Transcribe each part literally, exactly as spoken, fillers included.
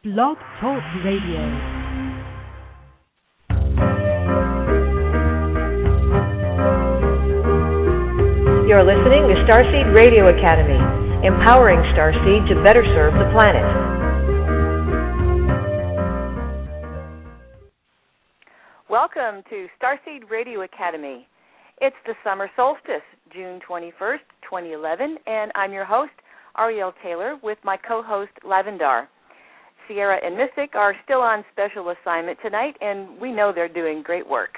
Blog Talk Radio. You're listening to Starseed Radio Academy, empowering Starseed to better serve the planet. Welcome to Starseed Radio Academy. It's the summer solstice, June twenty-first, twenty eleven, and I'm your host, Ariel Taylor, with my co-host, Lavendar. Sierra and Mystic are still on special assignment tonight, and we know they're doing great work.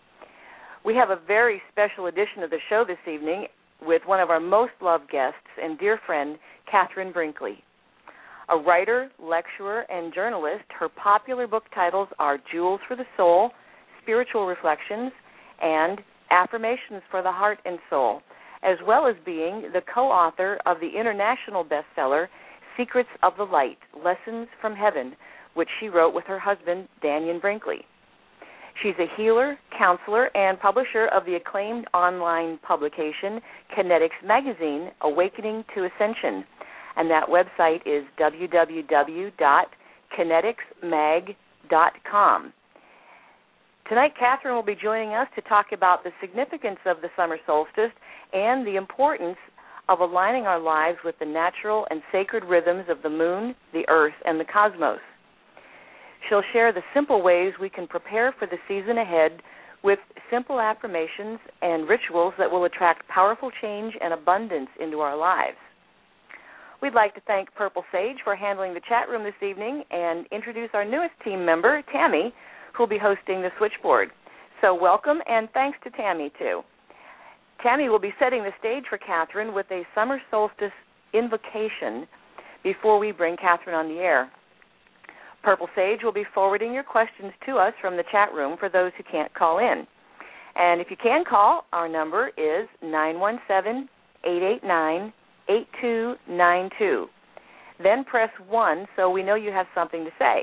We have a very special edition of the show this evening with one of our most loved guests and dear friend, Catherine Brinkley. A writer, lecturer, and journalist, her popular book titles are Jewels for the Soul, Spiritual Reflections, and Affirmations for the Heart and Soul, as well as being the co-author of the international bestseller, Secrets of the Light, Lessons from Heaven, which she wrote with her husband, Dannion Brinkley. She's a healer, counselor, and publisher of the acclaimed online publication, Kinetics Magazine, Awakening to Ascension, and that website is w w w dot kinetics mag dot com. Tonight, Catherine will be joining us to talk about the significance of the summer solstice and the importance of aligning our lives with the natural and sacred rhythms of the moon, the earth, and the cosmos. She'll share the simple ways we can prepare for the season ahead with simple affirmations and rituals that will attract powerful change and abundance into our lives. We'd like to thank Purple Sage for handling the chat room this evening and introduce our newest team member, Tammy, who will be hosting the switchboard. So welcome, and thanks to Tammy, too. Tammy will be setting the stage for Catherine with a summer solstice invocation before we bring Catherine on the air. Purple Sage will be forwarding your questions to us from the chat room for those who can't call in. And if you can call, our number is nine one seven, eight eight nine, eight two nine two. Then press one so we know you have something to say.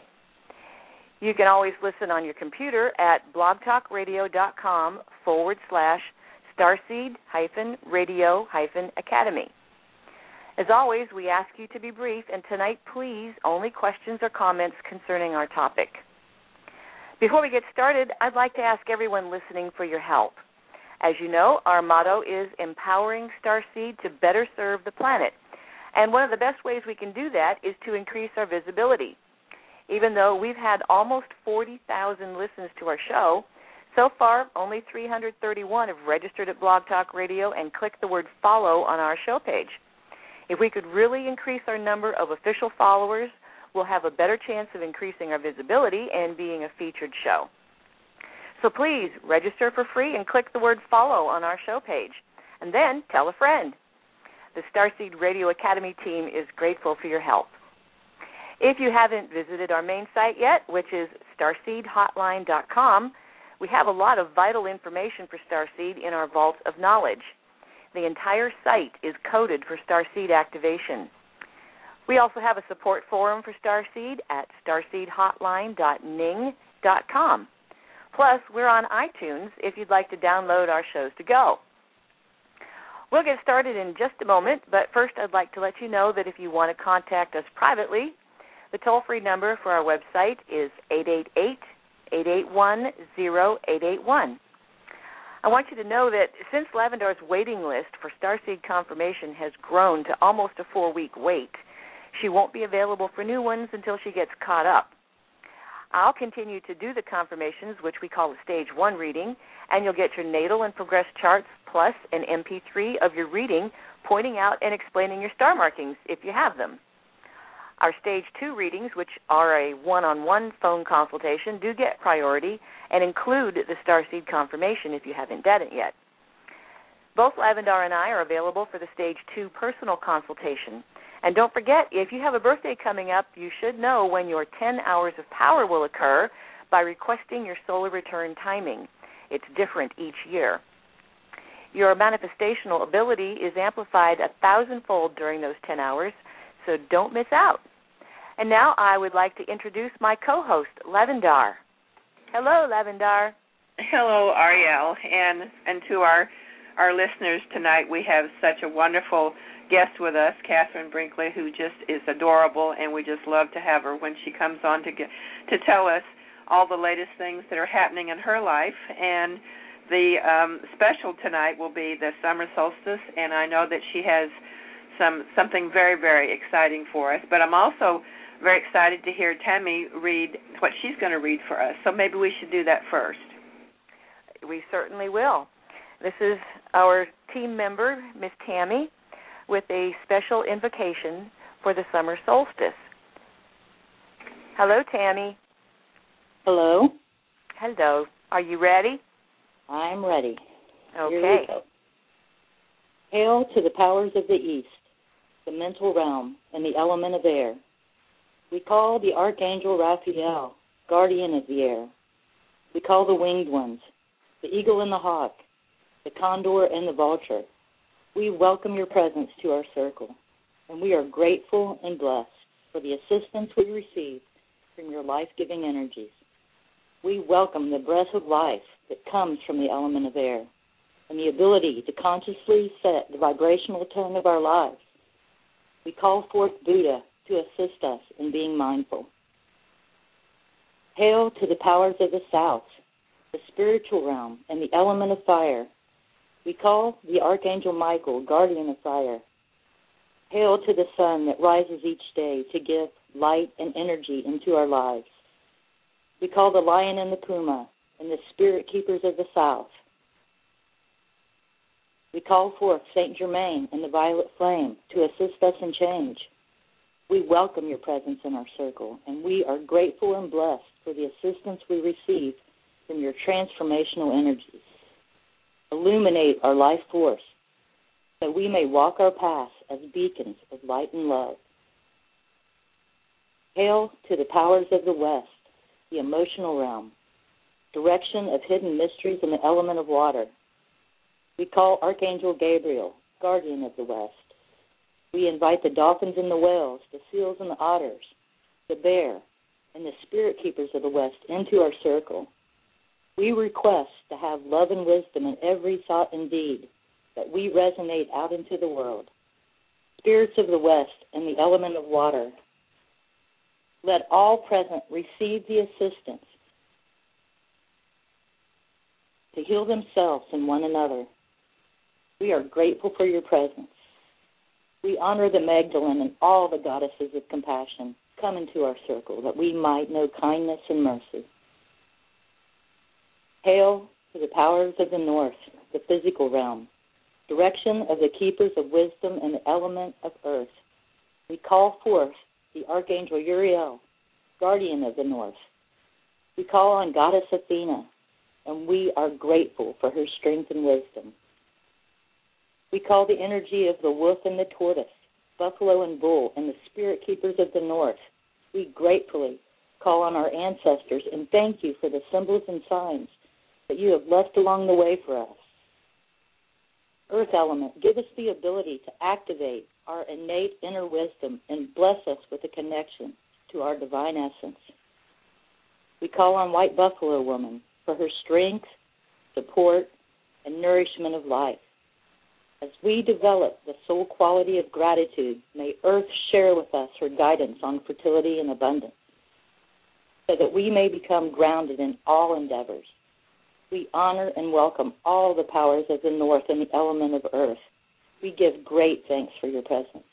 You can always listen on your computer at blogtalkradio.com forward slash starseed hyphen radio hyphen academy. As always, we ask you to be brief, and tonight, please, only questions or comments concerning our topic. Before we get started, I'd like to ask everyone listening for your help. As you know, our motto is empowering Starseed to better serve the planet, and one of the best ways we can do that is to increase our visibility. Even though we've had almost forty thousand listens to our show, so far only three hundred thirty-one have registered at Blog Talk Radio and clicked the word follow on our show page. If we could really increase our number of official followers, we'll have a better chance of increasing our visibility and being a featured show. So please register for free and click the word follow on our show page, and then tell a friend. The Starseed Radio Academy team is grateful for your help. If you haven't visited our main site yet, which is starseed hotline dot com, we have a lot of vital information for Starseed in our vault of knowledge. The entire site is coded for Starseed activation. We also have a support forum for Starseed at starseed hotline dot ning dot com. Plus, we're on iTunes if you'd like to download our shows to go. We'll get started in just a moment, but first I'd like to let you know that if you want to contact us privately, the toll-free number for our website is eight eight eight, eight eight one, zero eight eight one. I want you to know that since Lavendar's waiting list for Starseed confirmation has grown to almost a four-week wait, she won't be available for new ones until she gets caught up. I'll continue to do the confirmations, which we call a stage one reading, and you'll get your natal and progress charts plus an M P three of your reading pointing out and explaining your star markings if you have them. Our Stage two readings, which are a one-on-one phone consultation, do get priority and include the Starseed confirmation if you haven't done it yet. Both Lavendar and I are available for the Stage two personal consultation. And don't forget, if you have a birthday coming up, you should know when your ten hours of power will occur by requesting your solar return timing. It's different each year. Your manifestational ability is amplified a thousandfold during those ten hours, so don't miss out. And now I would like to introduce my co-host, Lavendar. Hello, Lavendar. Hello, Ariel, and and to our our listeners tonight. We have such a wonderful guest with us, Catherine Brinkley, who just is adorable, and we just love to have her when she comes on to get, to tell us all the latest things that are happening in her life. And the um, special tonight will be the summer solstice, and I know that she has some something very, very exciting for us. But I'm also very excited to hear Tammy read what she's going to read for us. So maybe we should do that first. We certainly will. This is our team member, Miss Tammy, with a special invocation for the summer solstice. Hello, Tammy. Hello. Hello. Are you ready? I'm ready. Okay. Here we go. Hail to the powers of the east, the mental realm, and the element of air. We call the Archangel Raphael, guardian of the air. We call the winged ones, the eagle and the hawk, the condor and the vulture. We welcome your presence to our circle, and we are grateful and blessed for the assistance we receive from your life-giving energies. We welcome the breath of life that comes from the element of air and the ability to consciously set the vibrational tone of our lives. We call forth Buddha to assist us in being mindful. Hail to the powers of the south, the spiritual realm, and the element of fire. We call the Archangel Michael, guardian of fire. Hail to the sun that rises each day to give light and energy into our lives. We call the lion and the puma and the spirit keepers of the south. We call forth Saint Germain and the violet flame to assist us in change. We welcome your presence in our circle, and we are grateful and blessed for the assistance we receive from your transformational energies. Illuminate our life force so we may walk our paths as beacons of light and love. Hail to the powers of the west, the emotional realm, direction of hidden mysteries in the element of water. We call Archangel Gabriel, guardian of the west. We invite the dolphins and the whales, the seals and the otters, the bear, and the spirit keepers of the west into our circle. We request to have love and wisdom in every thought and deed, that we resonate out into the world. Spirits of the west and the element of water, let all present receive the assistance to heal themselves and one another. We are grateful for your presence. We honor the Magdalene and all the goddesses of compassion. Come into our circle that we might know kindness and mercy. Hail to the powers of the north, the physical realm, direction of the keepers of wisdom and the element of earth. We call forth the Archangel Uriel, guardian of the north. We call on Goddess Athena, and we are grateful for her strength and wisdom. We call the energy of the wolf and the tortoise, buffalo and bull, and the spirit keepers of the north. We gratefully call on our ancestors and thank you for the symbols and signs that you have left along the way for us. Earth element, give us the ability to activate our innate inner wisdom and bless us with a connection to our divine essence. We call on White Buffalo Woman for her strength, support, and nourishment of life. As we develop the soul quality of gratitude, may Earth share with us her guidance on fertility and abundance, so that we may become grounded in all endeavors. We honor and welcome all the powers of the north and the element of earth. We give great thanks for your presence.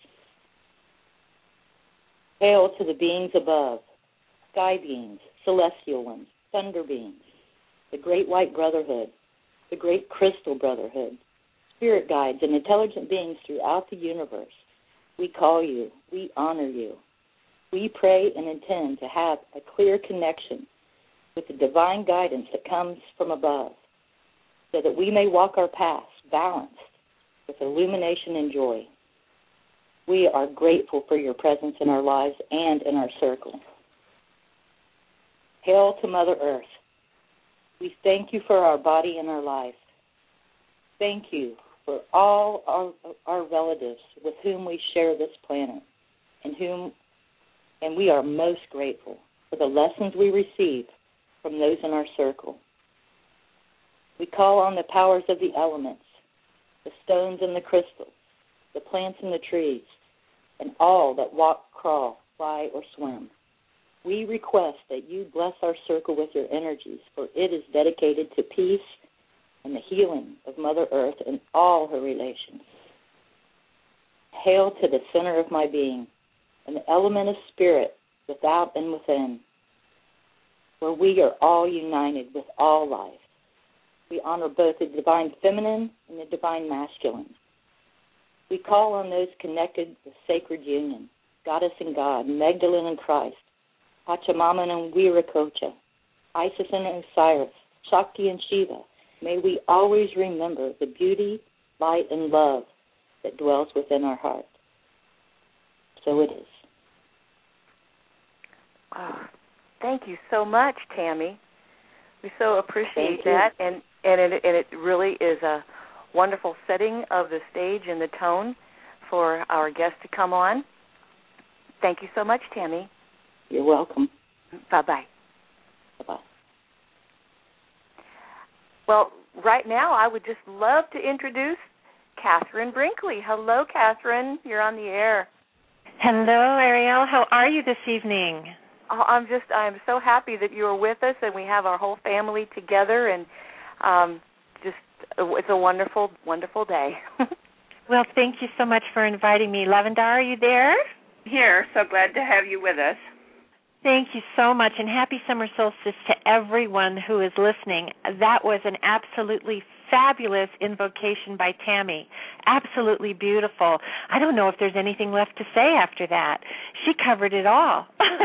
Hail to the beings above, sky beings, celestial ones, thunder beings, the great white brotherhood, the great crystal brotherhood, spirit guides, and intelligent beings throughout the universe. We call you. We honor you. We pray and intend to have a clear connection with the divine guidance that comes from above, so that we may walk our paths balanced with illumination and joy. We are grateful for your presence in our lives and in our circle. Hail to Mother Earth. We thank you for our body and our life. Thank you for all our, our relatives with whom we share this planet, and whom, and we are most grateful for the lessons we receive from those in our circle. We call on the powers of the elements, the stones and the crystals, the plants and the trees, and all that walk, crawl, fly, or swim. We request that you bless our circle with your energies, for it is dedicated to peace and the healing of Mother Earth and all her relations. Hail to the center of my being, and the element of spirit without and within, where we are all united with all life. We honor both the divine feminine and the divine masculine. We call on those connected with sacred union, Goddess and God, Magdalene and Christ, Pachamama and Viracocha, Isis and Osiris, Shakti and Shiva. May we always remember the beauty, light, and love that dwells within our heart. So it is. Oh, thank you so much, Tammy. We so appreciate Thank you. that, and and it, and it really is a wonderful setting of the stage and the tone for our guest to come on. Thank you so much, Tammy. You're welcome. Bye-bye. Bye-bye. Well, right now I would just love to introduce Catherine Brinkley. Hello, Catherine. You're on the air. Hello, Ariel. How are you this evening? Oh, I'm just, I'm so happy that you are with us and we have our whole family together, and um, just, it's a wonderful, wonderful day. Well, thank you so much for inviting me. Lavendar, are you there? Here, so glad to have you with us. Thank you so much, and happy summer solstice to everyone who is listening. That was an absolutely fabulous invocation by Tammy. Absolutely beautiful. I don't know if there's anything left to say after that. She covered it all.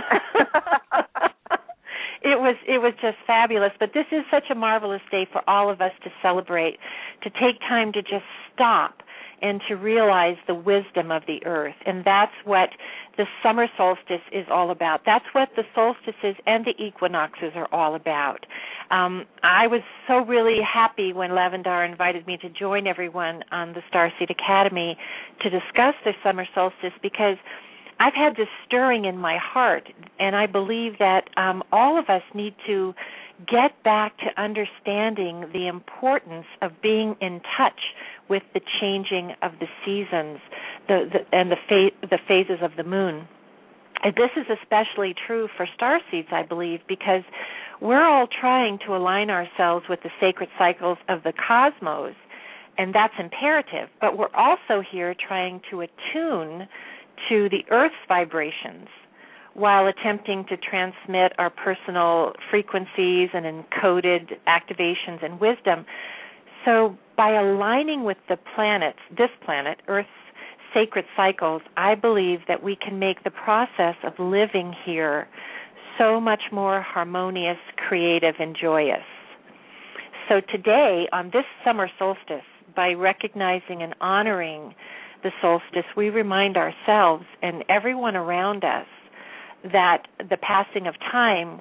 It was it was just fabulous. But this is such a marvelous day for all of us to celebrate, to take time to just stop and to realize the wisdom of the earth. And that's what the summer solstice is all about. That's what the solstices and the equinoxes are all about. Um, I was so really happy when Lavendar invited me to join everyone on the Starseed Academy to discuss the summer solstice, because I've had this stirring in my heart, and I believe that um, all of us need to get back to understanding the importance of being in touch with the changing of the seasons the, the, and the, fa- the phases of the moon. And this is especially true for starseeds, I believe, because we're all trying to align ourselves with the sacred cycles of the cosmos, and that's imperative. But we're also here trying to attune to the Earth's vibrations while attempting to transmit our personal frequencies and encoded activations and wisdom. So by aligning with the planets, this planet, Earth's sacred cycles, I believe that we can make the process of living here so much more harmonious, creative, and joyous. So today, on this summer solstice, by recognizing and honoring the solstice, we remind ourselves and everyone around us that the passing of time,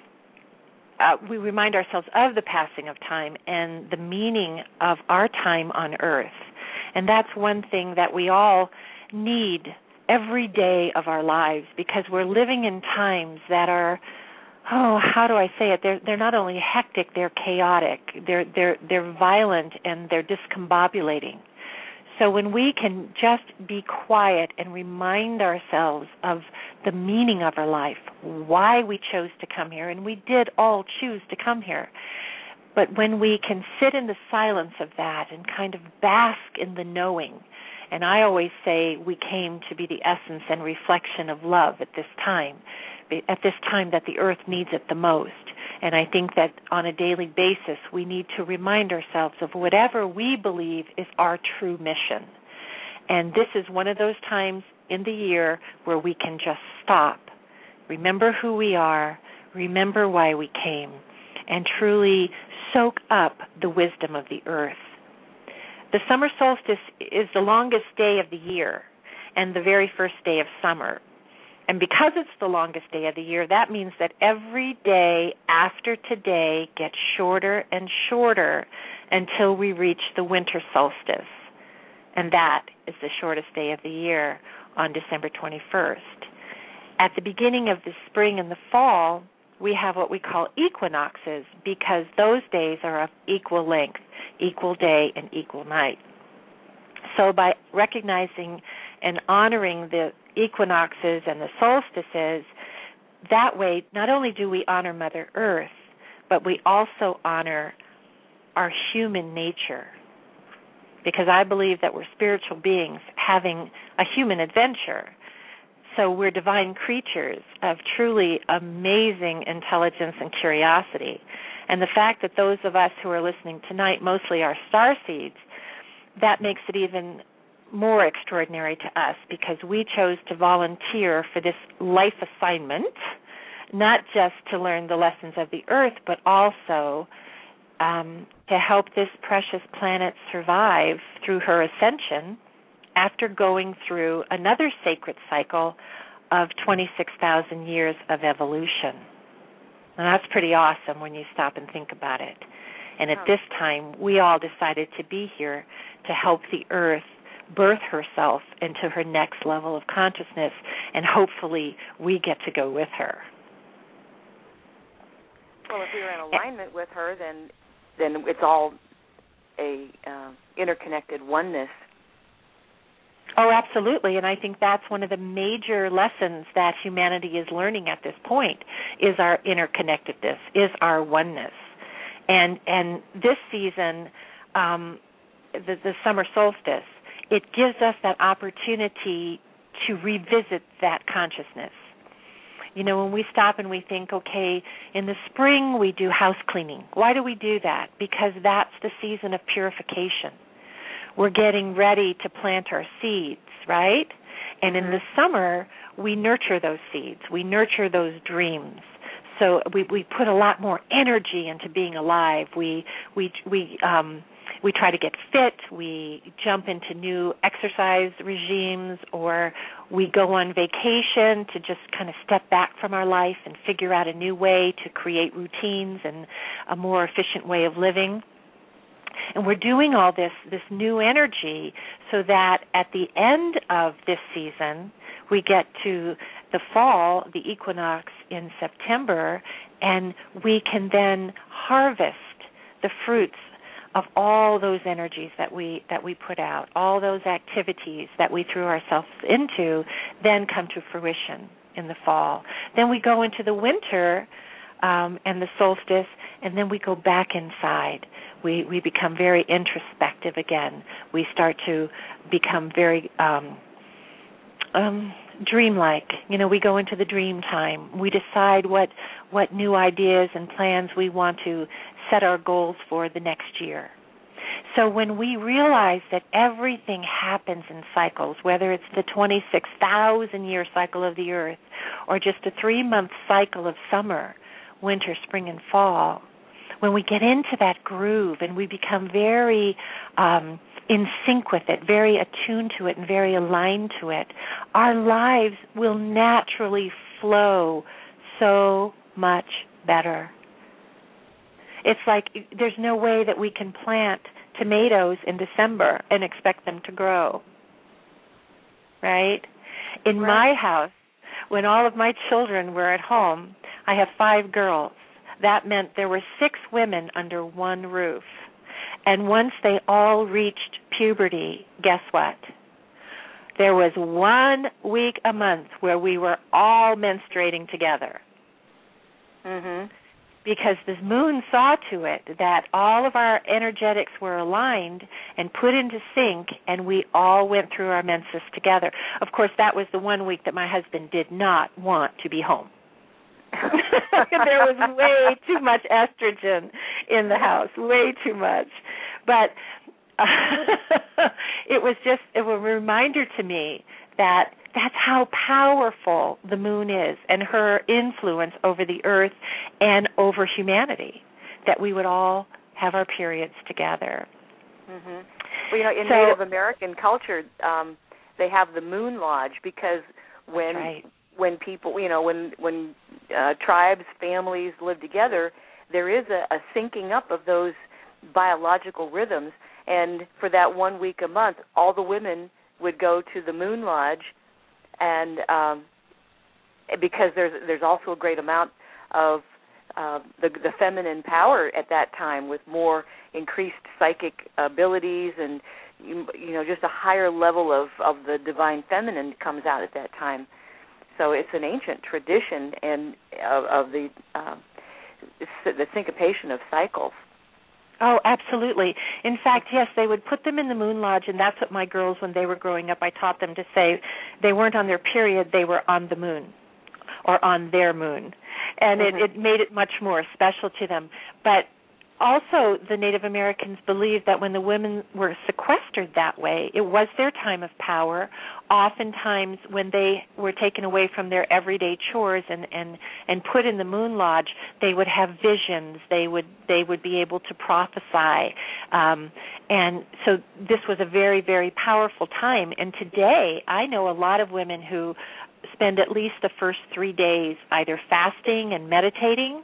uh, we remind ourselves of the passing of time and the meaning of our time on Earth. And that's one thing that we all need every day of our lives, because we're living in times that are, oh, how do I say it? They're they're not only hectic, they're chaotic, they're they're they're violent, and they're discombobulating. So when we can just be quiet and remind ourselves of the meaning of our life, why we chose to come here, and we did all choose to come here, but when we can sit in the silence of that and kind of bask in the knowing, and I always say we came to be the essence and reflection of love at this time, at this time that the earth needs it the most. And I think that on a daily basis we need to remind ourselves of whatever we believe is our true mission. And this is one of those times in the year where we can just stop, remember who we are, remember why we came, and truly soak up the wisdom of the earth. The summer solstice is the longest day of the year and the very first day of summer. And because it's the longest day of the year, that means that every day after today gets shorter and shorter until we reach the winter solstice. And that is the shortest day of the year on December twenty-first. At the beginning of the spring and the fall, we have what we call equinoxes, because those days are of equal length, equal day and equal night. so by recognizing and honoring the equinoxes and the solstices, that way not only do we honor Mother Earth, but we also honor our human nature. Because I believe that we're spiritual beings having a human adventure. So we're divine creatures of truly amazing intelligence and curiosity. And the fact that those of us who are listening tonight mostly are starseeds, that makes it even more extraordinary to us, because we chose to volunteer for this life assignment, not just to learn the lessons of the earth, but also um, to help this precious planet survive through her ascension after going through another sacred cycle of twenty-six thousand years of evolution. And that's pretty awesome when you stop and think about it. And at this time, we all decided to be here to help the earth birth herself into her next level of consciousness, and hopefully we get to go with her. Well, if we're in alignment with her, then then it's all a uh, interconnected oneness. Oh, absolutely, and I think that's one of the major lessons that humanity is learning at this point, is our interconnectedness, is our oneness. And and this season, um, the, the summer solstice, it gives us that opportunity to revisit that consciousness. You know, when we stop and we think, okay, in the spring we do house cleaning. Why do we do that? Because that's the season of purification. We're getting ready to plant our seeds, right? And in the summer, we nurture those seeds. We nurture those dreams. So we we put a lot more energy into being alive. We we we um we try to get fit. We jump into new exercise regimes, or we go on vacation to just kind of step back from our life and figure out a new way to create routines and a more efficient way of living. And we're doing all this, this new energy so that at the end of this season, we get to the fall, the equinox in September, and we can then harvest the fruits of all those energies that we that we put out, all those activities that we threw ourselves into, then come to fruition in the fall. Then we go into the winter um, and the solstice, and then we go back inside. We we become very introspective again. We start to become very um, um, dreamlike. You know, we go into the dream time. We decide what what new ideas and plans we want to set our goals for the next year. So when we realize that everything happens in cycles, whether it's the twenty-six thousand year cycle of the earth or just a three-month cycle of summer, winter, spring, and fall, when we get into that groove and we become very um, in sync with it, very attuned to it, and very aligned to it, our lives will naturally flow so much better. It's like there's no way that we can plant tomatoes in December and expect them to grow, right? In right. my house, when all of my children were at home, I have five girls. That meant there were six women under one roof. And once they all reached puberty, guess what? There was one week a month where we were all menstruating together. Mm-hmm. Because the moon saw to it that all of our energetics were aligned and put into sync, and we all went through our menses together. Of course, that was the one week that my husband did not want to be home. There was way too much estrogen in the house, way too much. But uh, it was just it was a reminder to me that that's how powerful the moon is and her influence over the earth and over humanity, that we would all have our periods together. Mm-hmm. Well, you know, in so, Native American culture, um, they have the moon lodge because when right. when people, you know, when when uh, tribes, families live together, there is a, a syncing up of those biological rhythms. And for that one week a month, all the women would go to the moon lodge, and um, because there's there's also a great amount of uh, the, the feminine power at that time, with more increased psychic abilities and you, you know, just a higher level of, of the divine feminine comes out at that time. So it's an ancient tradition and of, of the uh, the syncopation of cycles. Oh, absolutely. In fact, yes, they would put them in the moon lodge, and that's what my girls, when they were growing up, I taught them to say they weren't on their period, they were on the moon or on their moon. And mm-hmm. it, it made it much more special to them. But also, the Native Americans believed that when the women were sequestered that way, it was their time of power. Oftentimes, when they were taken away from their everyday chores and, and, and put in the moon lodge, they would have visions. They would they would be able to prophesy. Um, and so this was a very, very powerful time. And today, I know a lot of women who spend at least the first three days either fasting and meditating.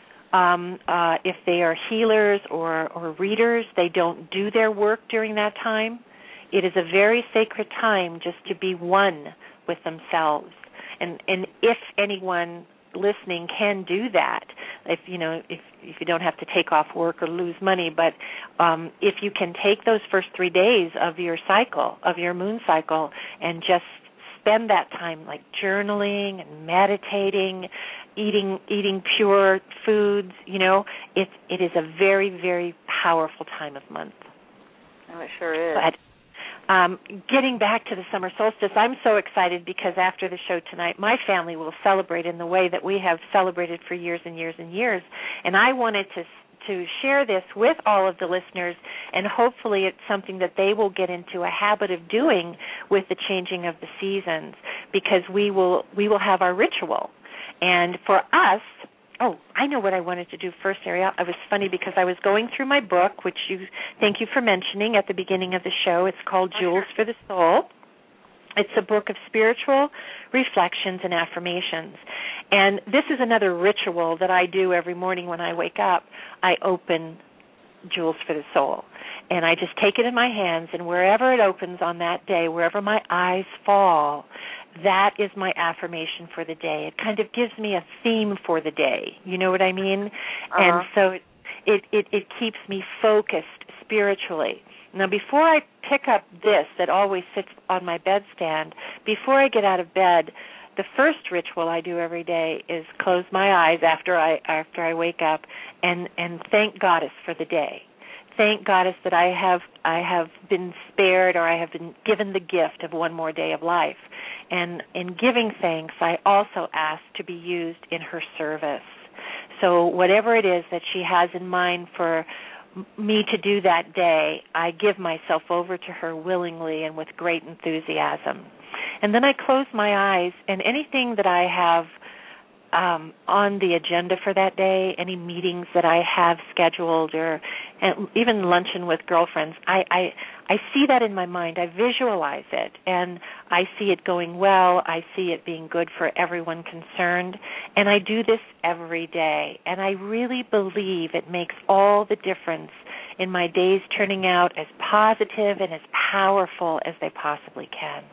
Um, uh, if they are healers or, or readers, they don't do their work during that time. It is a very sacred time just to be one with themselves. And, and if anyone listening can do that, if you know, if, if you don't have to take off work or lose money, but um, if you can take those first three days of your cycle, of your moon cycle, and just spend that time like journaling and meditating, eating eating pure foods, you know, it it is a very, very powerful time of month. Oh, it sure is. But um, getting back to the summer solstice, I'm so excited because after the show tonight, my family will celebrate in the way that we have celebrated for years and years and years. And I wanted to to share this with all of the listeners, and hopefully it's something that they will get into a habit of doing with the changing of the seasons, because we will we will have our ritual. And for us, oh, I know what I wanted to do first, Ariel. It was funny because I was going through my book, which you thank you for mentioning at the beginning of the show. It's called Jewels for the Soul. It's a book of spiritual reflections and affirmations. And this is another ritual that I do every morning when I wake up. I open Jewels for the Soul. And I just take it in my hands, and wherever it opens on that day, wherever my eyes fall, that is my affirmation for the day. It kind of gives me a theme for the day. You know what I mean? Uh-huh. And so it, it, it, it keeps me focused spiritually. Now, before I pick up this that always sits on my bedstand, before I get out of bed, the first ritual I do every day is close my eyes after I after I wake up and, and thank Goddess for the day. Thank Goddess that I have I have been spared, or I have been given the gift of one more day of life. And in giving thanks, I also ask to be used in her service. So whatever it is that she has in mind for me to do that day, I give myself over to her willingly and with great enthusiasm. And then I close my eyes, and anything that I have um, on the agenda for that day, any meetings that I have scheduled, or and even luncheon with girlfriends, I, I I see that in my mind. I visualize it, and I see it going well. I see it being good for everyone concerned, and I do this every day. And I really believe it makes all the difference in my days turning out as positive and as powerful as they possibly can.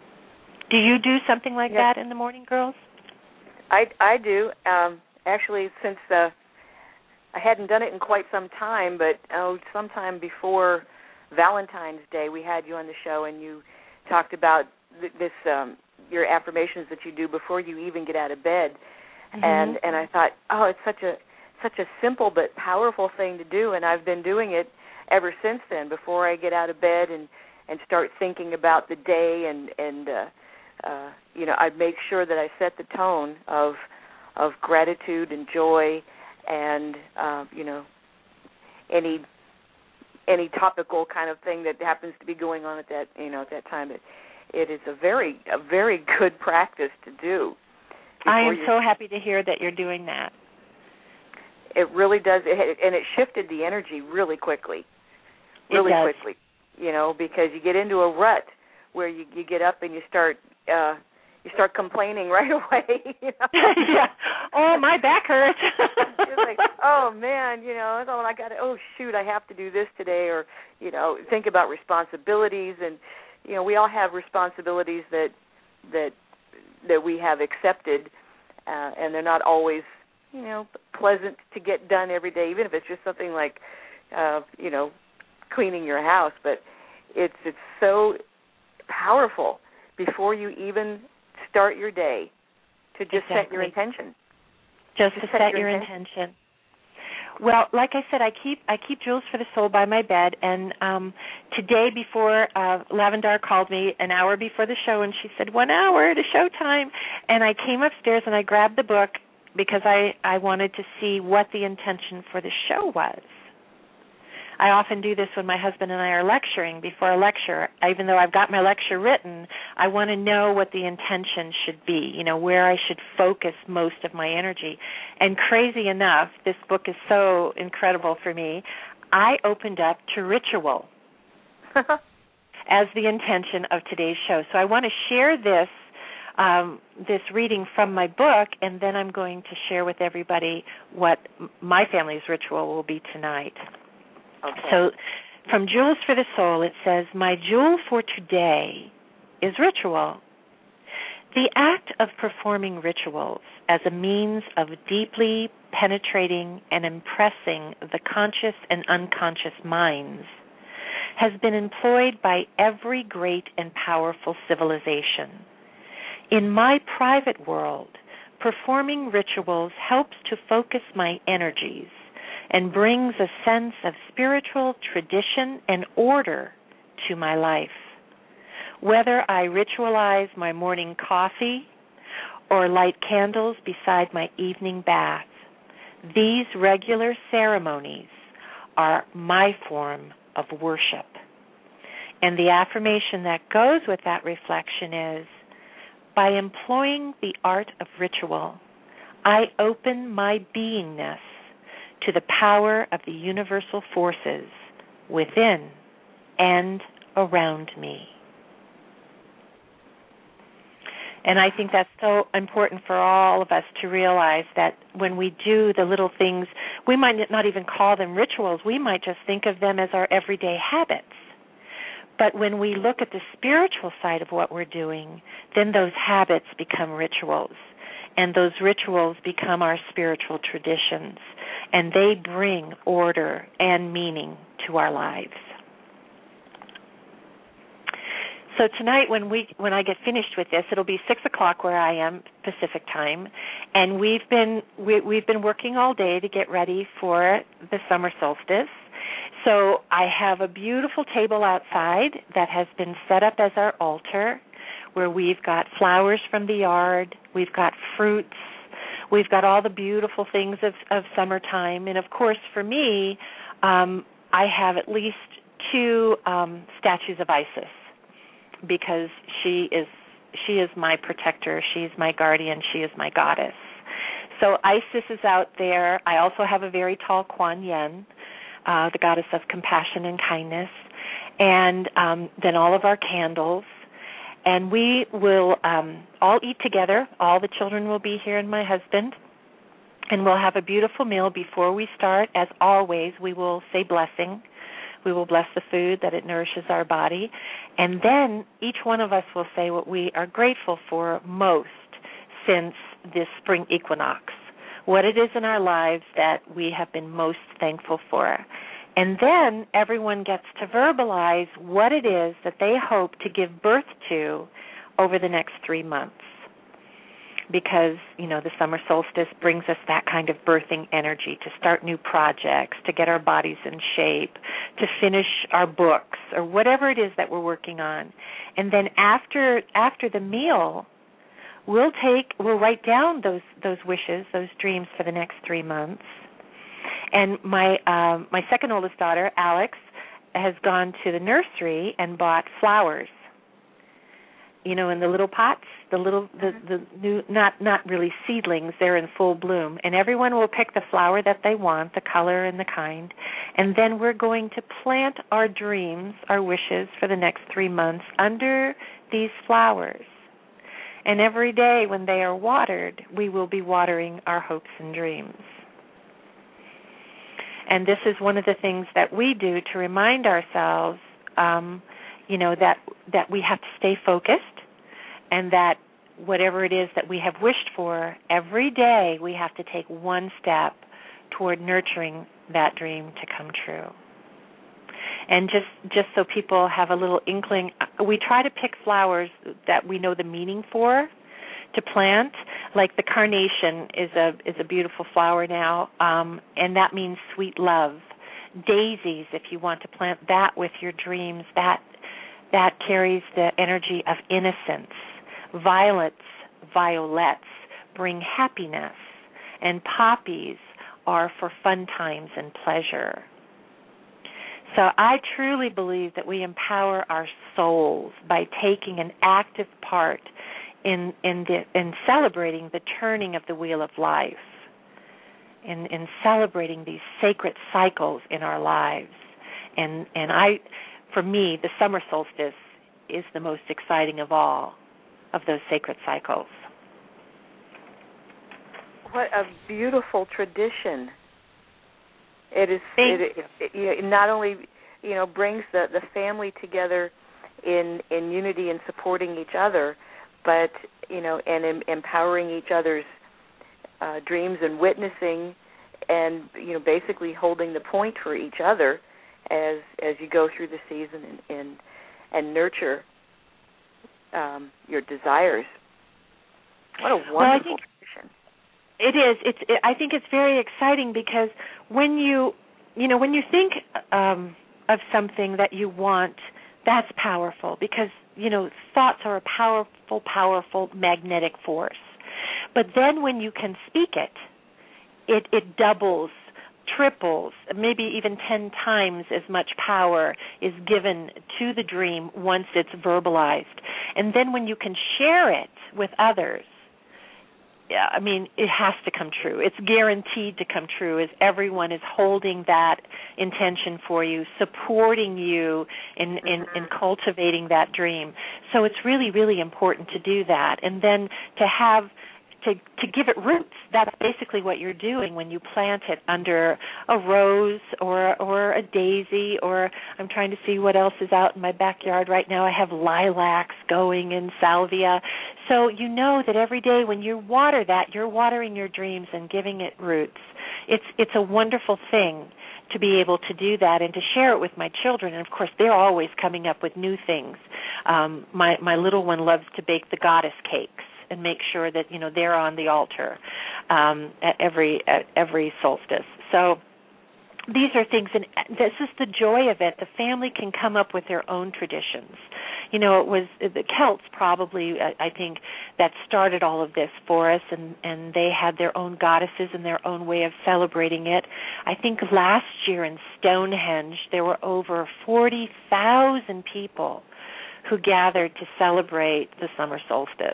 Do you do something like yes. that in the morning, girls? I, I do. Um, actually, since uh, I hadn't done it in quite some time, but oh, sometime before Valentine's Day, we had you on the show, and you talked about th- this um, your affirmations that you do before you even get out of bed, mm-hmm. and and I thought, oh, it's such a such a simple but powerful thing to do, and I've been doing it ever since then. Before I get out of bed and, and start thinking about the day, and and uh, uh, you know, I make sure that I set the tone of of gratitude and joy, and uh, you know, any any topical kind of thing that happens to be going on at that you know at that time. It it is a very a very good practice to do. I am so happy to hear that you're doing that. It really does, it, and it shifted the energy really quickly, really quickly. You know, because you get into a rut where you you get up and you start uh, you start complaining right away. You know? Yeah. Oh, my back hurts. It's like, oh man, you know, oh I got to, oh shoot, I have to do this today, or you know, think about responsibilities, and you know, we all have responsibilities that that that we have accepted, uh, and they're not always, you know, pleasant to get done every day, even if it's just something like, uh, you know, cleaning your house. But It's it's so powerful before you even start your day to just exactly. set your intention. Just, just to set, set your, your intention. intention. Well, like I said, I keep I keep Jewels for the Soul by my bed, and um, today before uh, Lavendar called me an hour before the show, and she said, one hour to showtime, and I came upstairs and I grabbed the book because I, I wanted to see what the intention for the show was. I often do this when my husband and I are lecturing before a lecture. Even though I've got my lecture written, I want to know what the intention should be, you know, where I should focus most of my energy. And crazy enough, this book is so incredible for me, I opened up to ritual as the intention of today's show. So I want to share this um, this reading from my book, and then I'm going to share with everybody what my family's ritual will be tonight. Okay. So from Jewels for the Soul, it says, my jewel for today is ritual. The act of performing rituals as a means of deeply penetrating and impressing the conscious and unconscious minds has been employed by every great and powerful civilization. In my private world, performing rituals helps to focus my energies and brings a sense of spiritual tradition and order to my life. Whether I ritualize my morning coffee or light candles beside my evening bath, these regular ceremonies are my form of worship. And the affirmation that goes with that reflection is, by employing the art of ritual, I open my beingness to the power of the universal forces within and around me. And I think that's so important for all of us to realize that when we do the little things, we might not even call them rituals. We might just think of them as our everyday habits. But when we look at the spiritual side of what we're doing, then those habits become rituals. And those rituals become our spiritual traditions. And they bring order and meaning to our lives. So tonight, when we when I get finished with this, it'll be six o'clock where I am Pacific time, and we've been we, we've been working all day to get ready for the summer solstice. So I have a beautiful table outside that has been set up as our altar, where we've got flowers from the yard, we've got fruits, we've got all the beautiful things of, of summertime, and of course for me, um, I have at least two um, statues of Isis, because she is she is my protector, she's my guardian, she is my goddess. So Isis is out there. I also have a very tall Kuan Yin, uh, the goddess of compassion and kindness, and um, then all of our candles. And we will um, all eat together. All the children will be here and my husband, and we'll have a beautiful meal before we start. As always, we will say blessing. We will bless the food, that it nourishes our body. And then each one of us will say what we are grateful for most since this spring equinox, what it is in our lives that we have been most thankful for. And then everyone gets to verbalize what it is that they hope to give birth to over the next three months. Because, you know, the summer solstice brings us that kind of birthing energy to start new projects, to get our bodies in shape, to finish our books, or whatever it is that we're working on. And then after after the meal, we'll take we'll write down those those wishes, those dreams for the next three months. And my um, my second oldest daughter, Alex, has gone to the nursery and bought flowers. You know, in the little pots, the little, the, the new, not not really seedlings, they're in full bloom. And everyone will pick the flower that they want, the color and the kind. And then we're going to plant our dreams, our wishes for the next three months under these flowers. And every day when they are watered, we will be watering our hopes and dreams. And this is one of the things that we do to remind ourselves, um, you know, that that we have to stay focused, and that whatever it is that we have wished for, every day we have to take one step toward nurturing that dream to come true. And just, just so people have a little inkling, we try to pick flowers that we know the meaning for to plant. Like the carnation is a is a beautiful flower now, um, and that means sweet love. Daisies, if you want to plant that with your dreams, that that carries the energy of innocence. Violets, violets bring happiness, and poppies are for fun times and pleasure. So I truly believe that we empower our souls by taking an active part in in, the, in celebrating the turning of the wheel of life, in, in celebrating these sacred cycles in our lives. And and I, for me, the summer solstice is the most exciting of all of those sacred cycles. What a beautiful tradition. It is. It, it, it, it not only, you know, brings the, the family together in in unity and supporting each other, but, you know, and em, empowering each other's uh, dreams and witnessing, and, you know, basically holding the point for each other as as you go through the season and and, and nurture um, your desires. What a wonderful well, I think- tradition. It is. It's. It, I think it's very exciting because when you, you know, when you think um, of something that you want, that's powerful because, you know, thoughts are a powerful, powerful magnetic force. But then when you can speak it, it, it doubles, triples, maybe even ten times as much power is given to the dream once it's verbalized. And then when you can share it with others, yeah, I mean, it has to come true. It's guaranteed to come true as everyone is holding that intention for you, supporting you in, in, in cultivating that dream. So it's really, really important to do that. And then to have to to give it roots. That's basically what you're doing when you plant it under a rose or or a daisy, or I'm trying to see what else is out in my backyard right now. I have lilacs going and salvia. So you know that every day when you water that, you're watering your dreams and giving it roots. It's it's a wonderful thing to be able to do that and to share it with my children. And, of course, they're always coming up with new things. Um, my, my little one loves to bake the goddess cakes and make sure that, you know, they're on the altar um, at every at every solstice. So these are things, and this is the joy of it. The family can come up with their own traditions. You know, it was the Celts probably, I think, that started all of this for us, and, and they had their own goddesses and their own way of celebrating it. I think last year in Stonehenge, there were over forty thousand people who gathered to celebrate the summer solstice.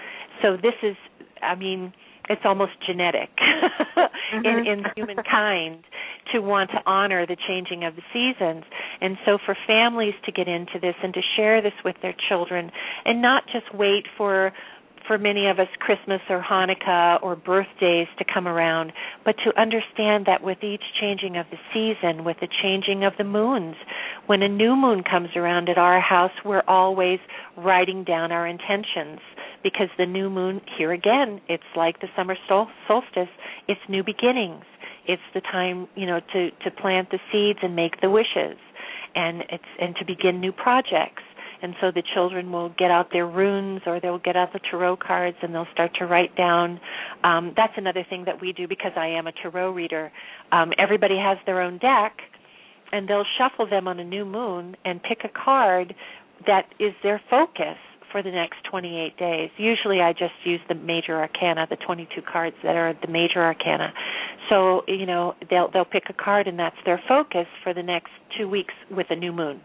So this is, I mean, it's almost genetic mm-hmm. in, in humankind to want to honor the changing of the seasons. And so for families to get into this and to share this with their children and not just wait for for many of us Christmas or Hanukkah or birthdays to come around, but to understand that with each changing of the season, with the changing of the moons, when a new moon comes around at our house, we're always writing down our intentions, because the new moon, here again, it's like the summer sol- solstice, it's new beginnings. It's the time, you know, to, to plant the seeds and make the wishes, and it's and to begin new projects. And so the children will get out their runes, or they'll get out the tarot cards, and they'll start to write down. Um, that's another thing that we do, because I am a tarot reader. Um, everybody has their own deck, and they'll shuffle them on a new moon and pick a card that is their focus for the next twenty-eight days. Usually I just use the major arcana, the twenty-two cards that are the major arcana. So, you know, they'll they'll pick a card, and that's their focus for the next two weeks with a new moon.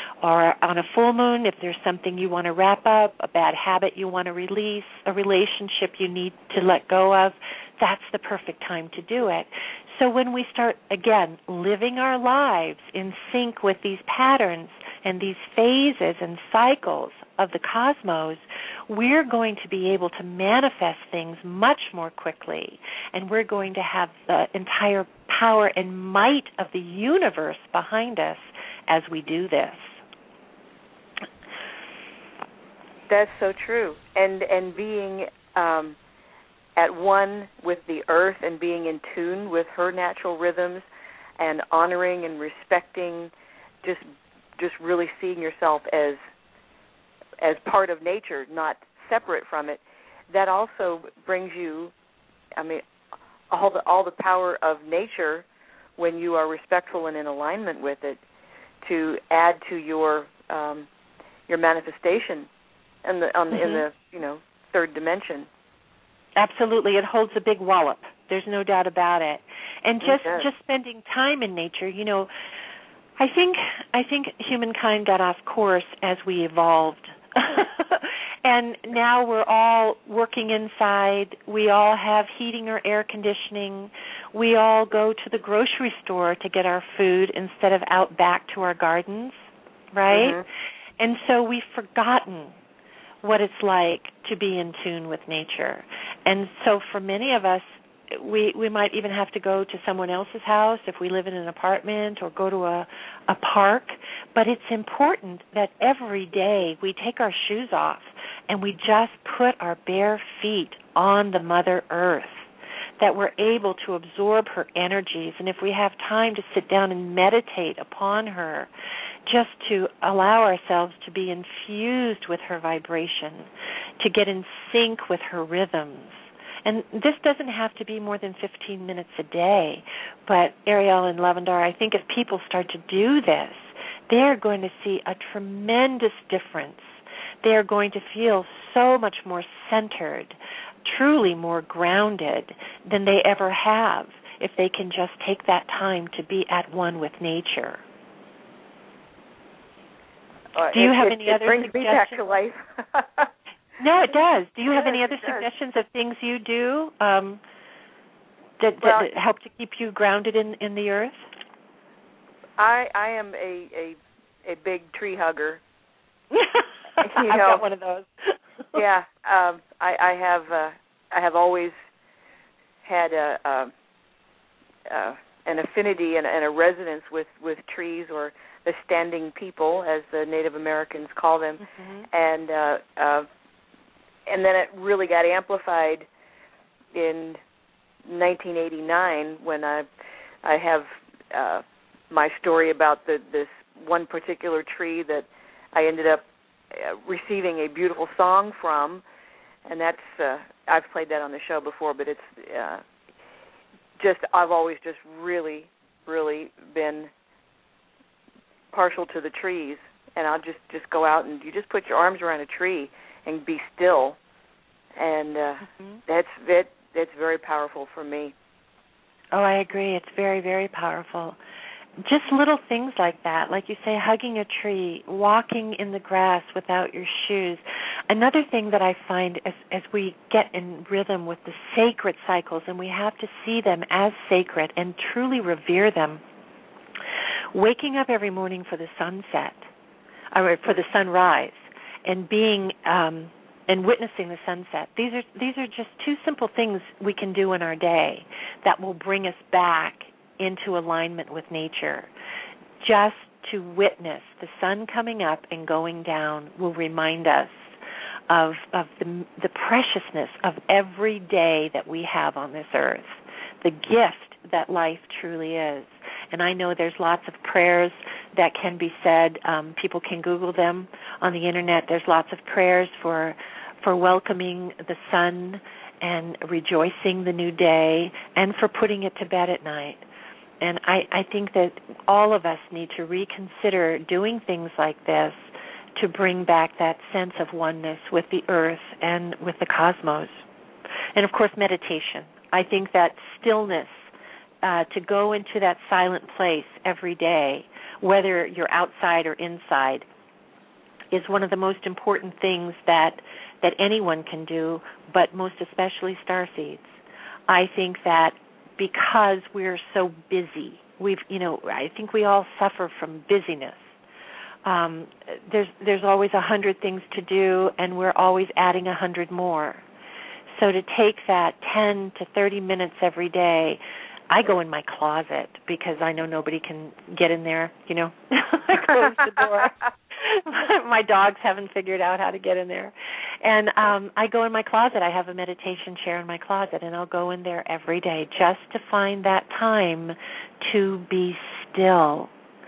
Or on a full moon, if there's something you want to wrap up, a bad habit you want to release, a relationship you need to let go of, that's the perfect time to do it. So when we start, again, living our lives in sync with these patterns and these phases and cycles of the cosmos, we're going to be able to manifest things much more quickly, and we're going to have the entire power and might of the universe behind us as we do this. That's so true. And and being um, at one with the earth and being in tune with her natural rhythms and honoring and respecting just just really seeing yourself as as part of nature, not separate from it, that also brings you, I mean, all the all the power of nature when you are respectful and in alignment with it to add to your um, your manifestation in the on the, mm-hmm. in the you know third dimension. Absolutely, it holds a big wallop. There's no doubt about it. And just just spending time in nature, you know, I think I think humankind got off course as we evolved. And now we're all working inside. We all have heating or air conditioning. We all go to the grocery store to get our food instead of out back to our gardens, right? Mm-hmm. And so we've forgotten what it's like to be in tune with nature. And so for many of us, we we might even have to go to someone else's house if we live in an apartment or go to a, a park. But it's important that every day we take our shoes off and we just put our bare feet on the Mother Earth, that we're able to absorb her energies. And if we have time to sit down and meditate upon her, just to allow ourselves to be infused with her vibration, to get in sync with her rhythms. And this doesn't have to be more than fifteen minutes a day. But Ariel and Lavendar, I think if people start to do this, they're going to see a tremendous difference. They're going to feel so much more centered, truly more grounded than they ever have if they can just take that time to be at one with nature. Uh, Do you it, have it, any it other brings suggestions? me back to life. No, it does. Do you have yes, any other suggestions of things you do um, that, well, that help to keep you grounded in, in the earth? I I am a a, a big tree hugger. you I've know, got one of those. yeah, um, I, I have uh, I have always had a, a, a an affinity and, and a resonance with, with trees, or the standing people, as the Native Americans call them, mm-hmm. and uh, uh, and then it really got amplified in nineteen eighty-nine when I I have uh, my story about the this one particular tree that I ended up uh, receiving a beautiful song from, and that's uh, I've played that on the show before, but it's uh, just I've always just really really been partial to the trees, and I'll just, just go out and you just put your arms around a tree and be still, and uh, mm-hmm. that's that that's very powerful for me. Oh, I agree. It's very, very powerful. Just little things like that, like you say, hugging a tree, walking in the grass without your shoes. Another thing that I find as, as we get in rhythm with the sacred cycles, and we have to see them as sacred and truly revere them, waking up every morning for the sunset, or for the sunrise, and being um, and witnessing the sunset. These are these are just two simple things we can do in our day that will bring us back into alignment with nature. Just to witness the sun coming up and going down will remind us of of the, the preciousness of every day that we have on this earth, the gift that life truly is. And I know there's lots of prayers that can be said. Um, people can Google them on the internet. There's lots of prayers for for welcoming the sun and rejoicing the new day, and for putting it to bed at night. And I, I think that all of us need to reconsider doing things like this to bring back that sense of oneness with the earth and with the cosmos. And, of course, meditation. I think that stillness, uh, to go into that silent place every day, whether you're outside or inside, is one of the most important things that that anyone can do, but most especially starseeds. I think that because we're so busy, we've, you know, I think we all suffer from busyness. Um, there's there's always a hundred things to do, and we're always adding a hundred more. So to take that ten to thirty minutes every day, I go in my closet because I know nobody can get in there, you know. I close the door. My dogs haven't figured out how to get in there. And um, I go in my closet. I have a meditation chair in my closet, and I'll go in there every day just to find that time to be still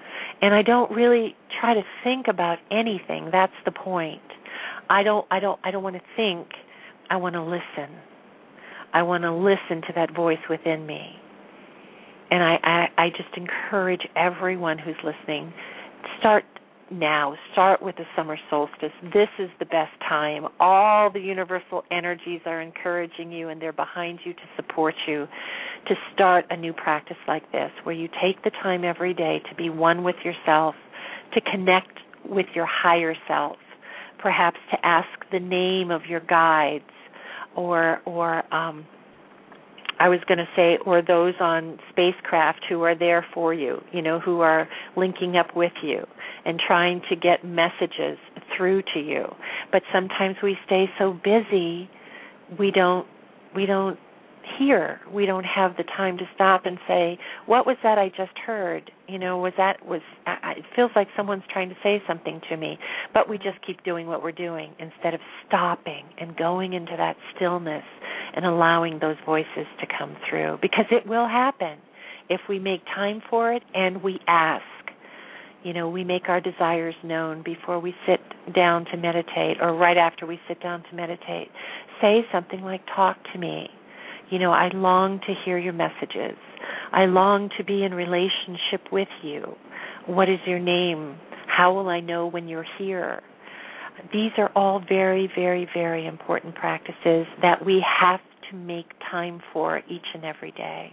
And I don't really try to think about anything. That's the point. I don't I don't I don't want to think. I want to listen. I want to listen to that voice within me. And I, I, I just encourage everyone who's listening, start now. Start with the summer solstice. This is the best time. All the universal energies are encouraging you, and they're behind you to support you to start a new practice like this, where you take the time every day to be one with yourself, to connect with your higher self, perhaps to ask the name of your guides, or or um, I was going to say, or those on spacecraft who are there for you, you know, who are linking up with you and trying to get messages through to you. But sometimes we stay so busy, we don't we don't hear. We don't have the time to stop and say, what was that I just heard? You know, was that, was, I, it feels like someone's trying to say something to me, but we just keep doing what we're doing instead of stopping and going into that stillness and allowing those voices to come through, because it will happen if we make time for it and we ask. You know, we make our desires known before we sit down to meditate, or right after we sit down to meditate. Say something like, talk to me. You know, I long to hear your messages. I long to be in relationship with you. What is your name? How will I know when you're here? These are all very, very, very important practices that we have to make time for each and every day.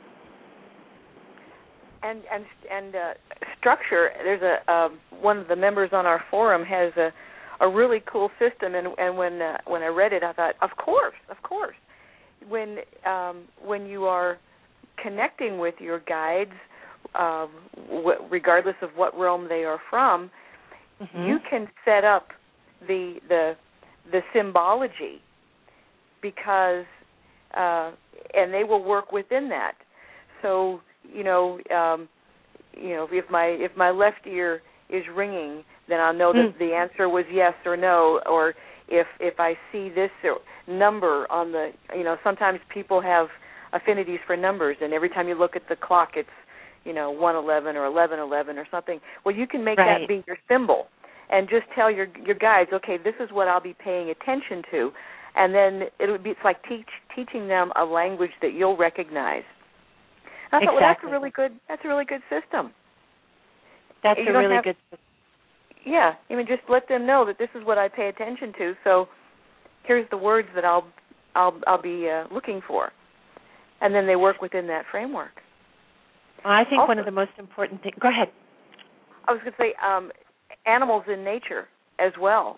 And and and uh, structure. There's a uh, one of the members on our forum has a a really cool system, and and when uh, when I read it, I thought, of course, of course. When um, when you are connecting with your guides, um, w- regardless of what realm they are from, mm-hmm. you can set up the the the symbology, because uh, and they will work within that. So you know, um, you know, if my if my left ear is ringing, then I'll know that mm. the answer was yes or no. Or if if I see this number on the, you know, sometimes people have affinities for numbers, and every time you look at the clock, it's, you know, one eleven or eleven eleven or something. Well, you can make right. that be your symbol, and just tell your your guides, okay, this is what I'll be paying attention to, and then it'll be it's like teach teaching them a language that you'll recognize. I thought, exactly. well, that's a really good that's a really good system. That's you a really have, good system. Yeah, I mean, just let them know that this is what I pay attention to. So here's the words that I'll I'll I'll be uh, looking for, and then they work within that framework. Well, I think also, one of the most important things. Go ahead. I was going to say um, animals in nature as well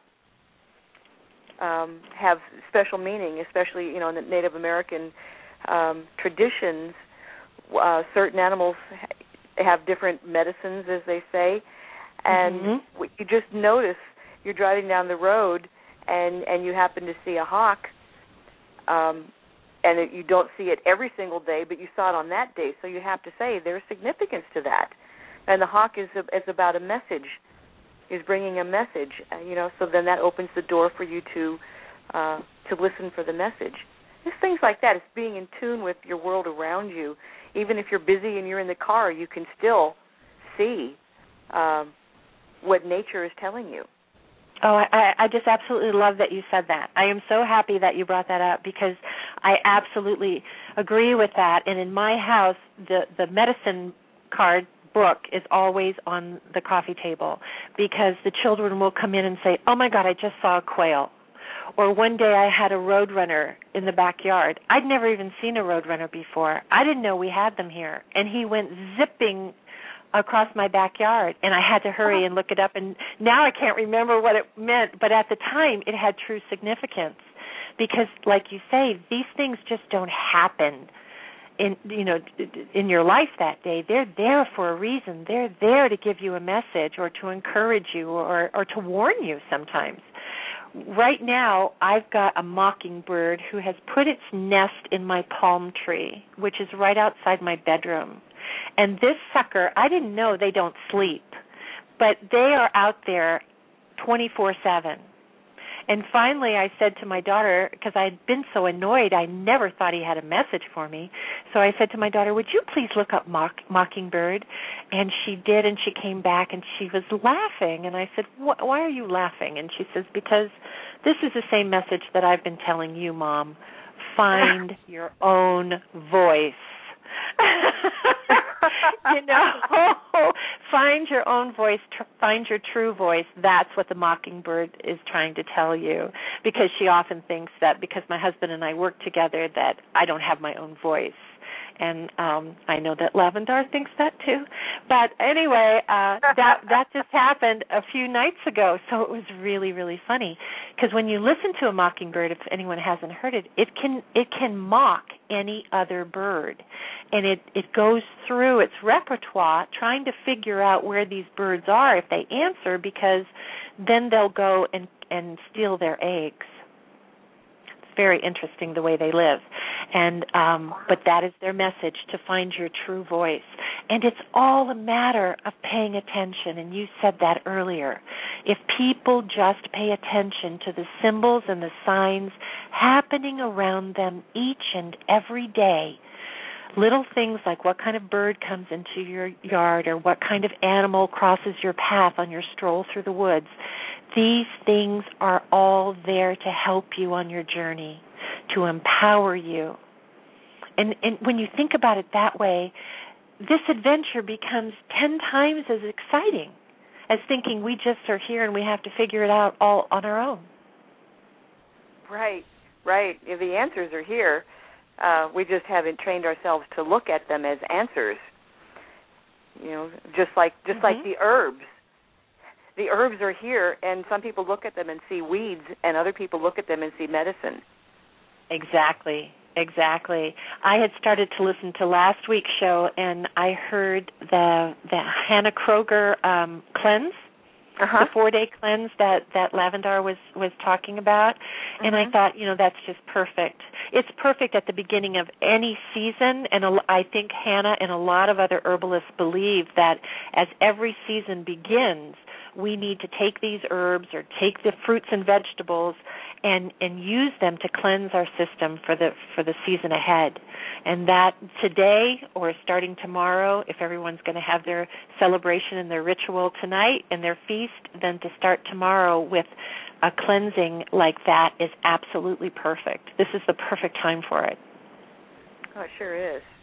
um, have special meaning, especially you know in the Native American um, traditions. Uh, certain animals have different medicines, as they say, and mm-hmm. you just notice you're driving down the road and, and you happen to see a hawk, um, and it, you don't see it every single day, but you saw it on that day, so you have to say there's significance to that. And the hawk is, a, is about a message, is bringing a message, uh, you know, so then that opens the door for you to uh, to listen for the message. Just things like that. It's being in tune with your world around you. Even if you're busy and you're in the car, you can still see um, what nature is telling you. Oh, I, I just absolutely love that you said that. I am so happy that you brought that up, because I absolutely agree with that. And in my house, the, the medicine card book is always on the coffee table, because the children will come in and say, oh, my God, I just saw a quail. Or one day I had a roadrunner in the backyard. I'd never even seen a roadrunner before. I didn't know we had them here. And he went zipping across my backyard, and I had to hurry and look it up. And now I can't remember what it meant, but at the time it had true significance, because, like you say, these things just don't happen in you know in your life that day. They're there for a reason. They're there to give you a message, or to encourage you, or or to warn you sometimes. Right now, I've got a mockingbird who has put its nest in my palm tree, which is right outside my bedroom. And this sucker, I didn't know they don't sleep, but they are out there twenty-four seven. And finally I said to my daughter, because I had been so annoyed, I never thought he had a message for me. So I said to my daughter, would you please look up mock, mockingbird? And she did, and she came back, and she was laughing. And I said, why are you laughing? And she says, because this is the same message that I've been telling you, Mom. Find your own voice. You know, find your own voice, tr- find your true voice. That's what the mockingbird is trying to tell you, because she often thinks that because my husband and I work together that I don't have my own voice. And um, I know that Lavendar thinks that too. But anyway, uh, that that just happened a few nights ago, so it was really, really funny. Because when you listen to a mockingbird, if anyone hasn't heard it, it can it can mock any other bird. And it, it goes through its repertoire trying to figure out where these birds are if they answer, because then they'll go and, and steal their eggs. Very interesting the way they live. And um, but that is their message, to find your true voice. And it's all a matter of paying attention, and you said that earlier. If people just pay attention to the symbols and the signs happening around them each and every day, little things like what kind of bird comes into your yard or what kind of animal crosses your path on your stroll through the woods, these things are all there to help you on your journey, to empower you. And, and when you think about it that way, this adventure becomes ten times as exciting as thinking we just are here and we have to figure it out all on our own. Right, right. If the answers are here, uh, we just haven't trained ourselves to look at them as answers. You know, just like just mm-hmm. like the herbs. The herbs are here, and some people look at them and see weeds, and other people look at them and see medicine. Exactly, exactly. I had started to listen to last week's show, and I heard the the Hannah Kroger um, cleanse, uh-huh. the four-day cleanse that, that Lavendar was, was talking about, uh-huh. and I thought, you know, that's just perfect. It's perfect at the beginning of any season, and I think Hannah and a lot of other herbalists believe that as every season begins, we need to take these herbs or take the fruits and vegetables and, and use them to cleanse our system for the for the season ahead. And that today or starting tomorrow, if everyone's going to have their celebration and their ritual tonight and their feast, then to start tomorrow with a cleansing like that is absolutely perfect. This is the perfect time for it. Oh, it sure is.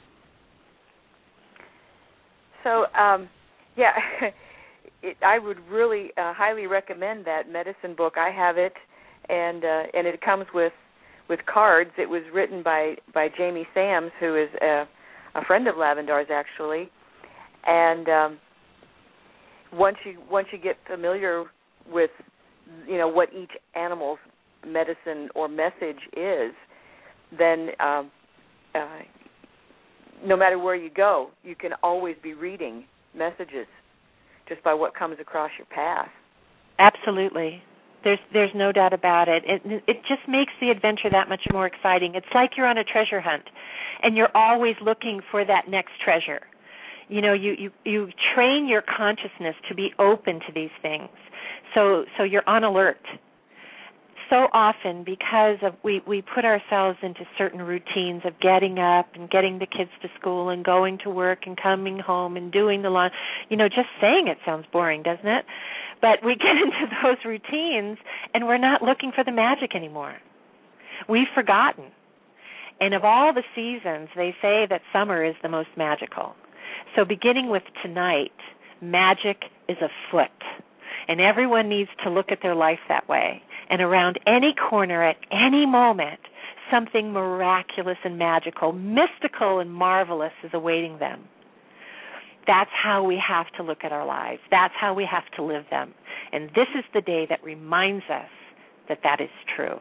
So, um, yeah, it, I would really uh, highly recommend that medicine book. I have it, and uh, and it comes with, with cards. It was written by, by Jamie Sams, who is a, a friend of Lavendar's, actually. And um, once you once you get familiar with, you know, what each animal's medicine or message is, then um, uh, no matter where you go, you can always be reading messages just by what comes across your path. Absolutely. There's there's no doubt about it. It it just makes the adventure that much more exciting. It's like you're on a treasure hunt, and you're always looking for that next treasure. You know, you, you, you train your consciousness to be open to these things, so so you're on alert. So often, because of we, we put ourselves into certain routines of getting up and getting the kids to school and going to work and coming home and doing the lawn. You know, just saying it sounds boring, doesn't it? But we get into those routines and we're not looking for the magic anymore. We've forgotten. And of all the seasons, they say that summer is the most magical. So beginning with tonight, magic is afoot. And everyone needs to look at their life that way. And around any corner at any moment, something miraculous and magical, mystical and marvelous is awaiting them. That's how we have to look at our lives. That's how we have to live them. And this is the day that reminds us that that is true.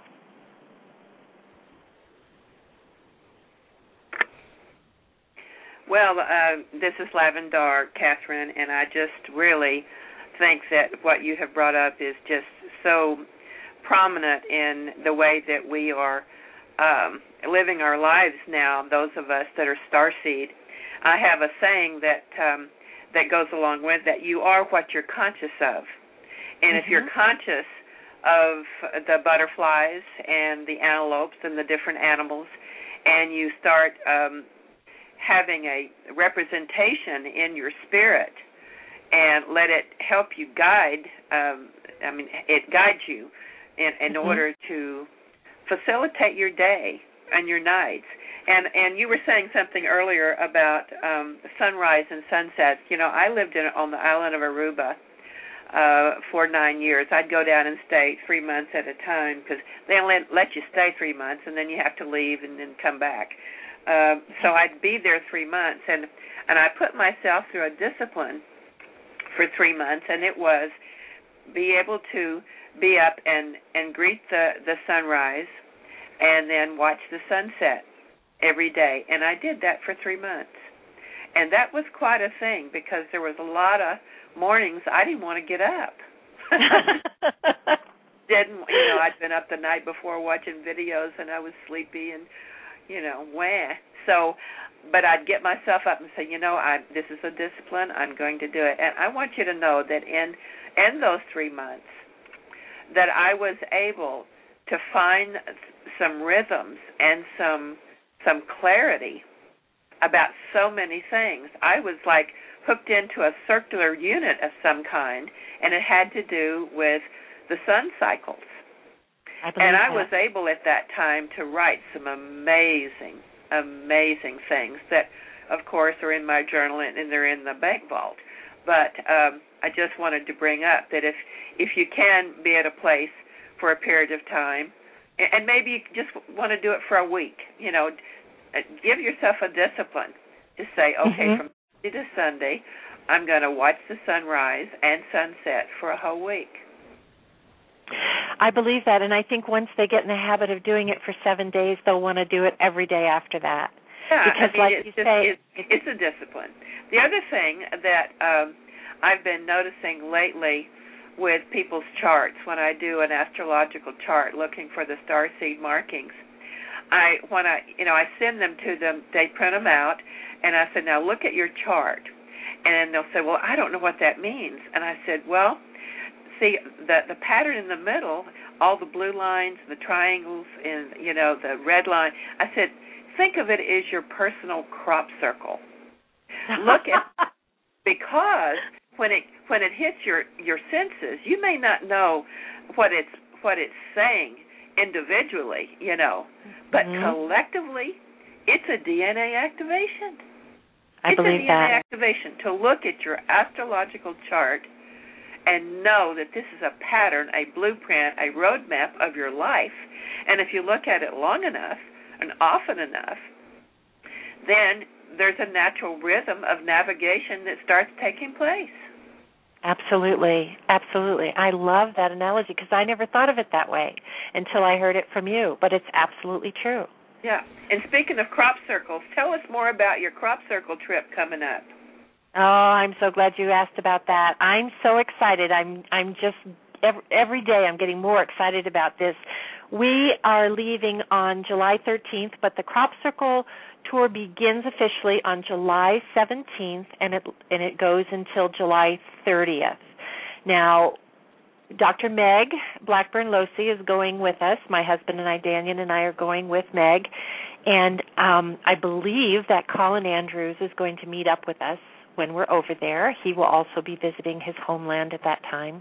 Well, uh, this is Lavendar, Catherine, and I just really think that what you have brought up is just so prominent in the way that we are um, living our lives now, those of us that are starseed. I have a saying that um, that goes along with that: you are what you're conscious of. And mm-hmm. if you're conscious of the butterflies and the antelopes and the different animals, and you start um, having a representation in your spirit and let it help you guide, um, I mean, it guides you in, in mm-hmm. order to facilitate your day and your nights. And and you were saying something earlier about um, sunrise and sunsets. You know, I lived in, on the island of Aruba uh, for nine years. I'd go down and stay three months at a time because they only let you stay three months, and then you have to leave and then come back. Uh, so I'd be there three months, and, and I put myself through a discipline for three months, and it was be able to be up and, and greet the, the sunrise and then watch the sunset every day. And I did that for three months. And that was quite a thing because there was a lot of mornings I didn't want to get up. didn't, you know, I'd been up the night before watching videos and I was sleepy and, you know, wah. So, but I'd get myself up and say, you know, I, this is a discipline. I'm going to do it. And I want you to know that in in those three months that I was able to find some rhythms and some some clarity about so many things. I was like hooked into a circular unit of some kind, and it had to do with the sun cycles. I and I that. was able at that time to write some amazing, amazing things that, of course, are in my journal and they're in the bank vault. But um, I just wanted to bring up that if, if you can be at a place for a period of time, and maybe you just want to do it for a week, you know, give yourself a discipline to say, okay, mm-hmm. from Sunday to Sunday, I'm going to watch the sunrise and sunset for a whole week. I believe that, and I think once they get in the habit of doing it for seven days, they'll want to do it every day after that. Yeah, because I mean, like it's, you just, say, it's, it's a discipline. The other thing that um, I've been noticing lately with people's charts, when I do an astrological chart looking for the starseed markings, I when I you know I send them to them, they print them out, and I said, now look at your chart, and they'll say, well, I don't know what that means, and I said, well, see the the pattern in the middle, all the blue lines, the triangles, and you know the red line. I said, think of it as your personal crop circle. Look at because when it when it hits your, your senses, you may not know what it's what it's saying individually, you know, but mm-hmm. collectively, it's a D N A activation. I it's believe a D N A that. activation to look at your astrological chart and know that this is a pattern, a blueprint, a roadmap of your life. And if you look at it long enough and often enough, then there's a natural rhythm of navigation that starts taking place. Absolutely, absolutely. I love that analogy because I never thought of it that way until I heard it from you, but it's absolutely true. Yeah. And speaking of crop circles, tell us more about your crop circle trip coming up. Oh, I'm so glad you asked about that. I'm so excited. I'm I'm just every, every day I'm getting more excited about this. We are leaving on July thirteenth, but the Crop Circle tour begins officially on July seventeenth, and it and it goes until July thirtieth. Now, Doctor Meg Blackburn-Losey is going with us. My husband and I, Daniel and I, are going with Meg, and um, I believe that Colin Andrews is going to meet up with us when we're over there. He will also be visiting his homeland at that time.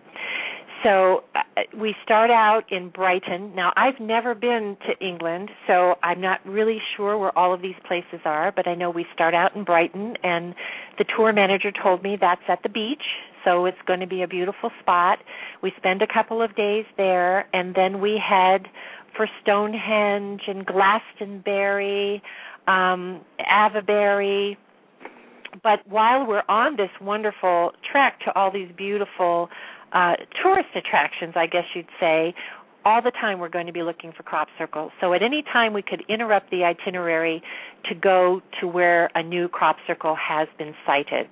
So uh, we start out in Brighton. Now, I've never been to England, so I'm not really sure where all of these places are, but I know we start out in Brighton, and the tour manager told me that's at the beach, so it's going to be a beautiful spot. We spend a couple of days there, and then we head for Stonehenge and Glastonbury, um, Avebury. But while we're on this wonderful trek to all these beautiful uh, tourist attractions, I guess you'd say, all the time we're going to be looking for crop circles. So at any time we could interrupt the itinerary to go to where a new crop circle has been sighted.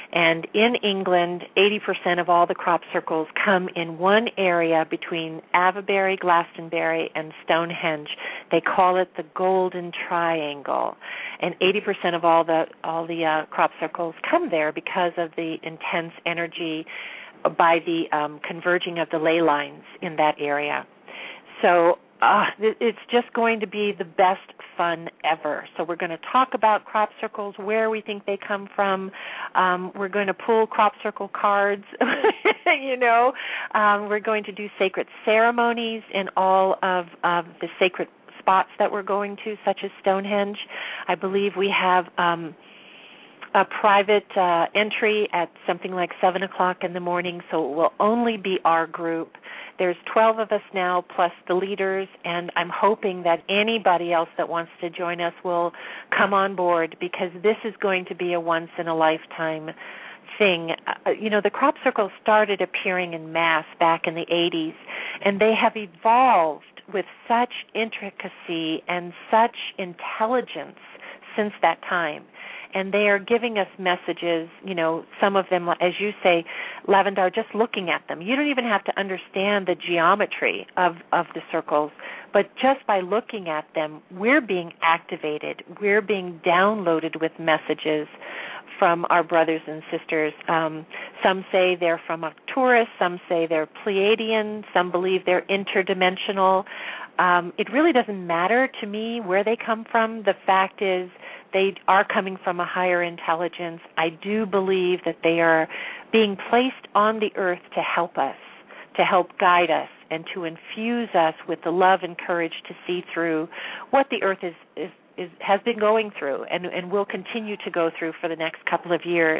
And in England, eighty percent of all the crop circles come in one area between Avebury, Glastonbury, and Stonehenge. They call it the Golden Triangle. And eighty percent of all the all the uh, crop circles come there because of the intense energy by the um, converging of the ley lines in that area. So uh, it's just going to be the best fun ever. So we're going to talk about crop circles, where we think they come from. Um, we're going to pull crop circle cards, you know. Um, we're going to do sacred ceremonies in all of, of the sacred spots that we're going to, such as Stonehenge. I believe we have um, a private uh, entry at something like seven o'clock in the morning, so it will only be our group. There's twelve of us now, plus the leaders, and I'm hoping that anybody else that wants to join us will come on board, because this is going to be a once-in-a-lifetime thing. Uh, you know, the crop circles started appearing in mass back in the eighties, and they have evolved with such intricacy and such intelligence since that time. And they are giving us messages, you know, some of them, as you say, Lavendar, just looking at them. You don't even have to understand the geometry of, of the circles, but just by looking at them, we're being activated. We're being downloaded with messages from our brothers and sisters. Um, some say they're from Arcturus, some say they're Pleiadian, some believe they're interdimensional. Um, it really doesn't matter to me where they come from. The fact is, they are coming from a higher intelligence. I do believe that they are being placed on the earth to help us, to help guide us, and to infuse us with the love and courage to see through what the earth is, is, is has been going through and, and will continue to go through for the next couple of years.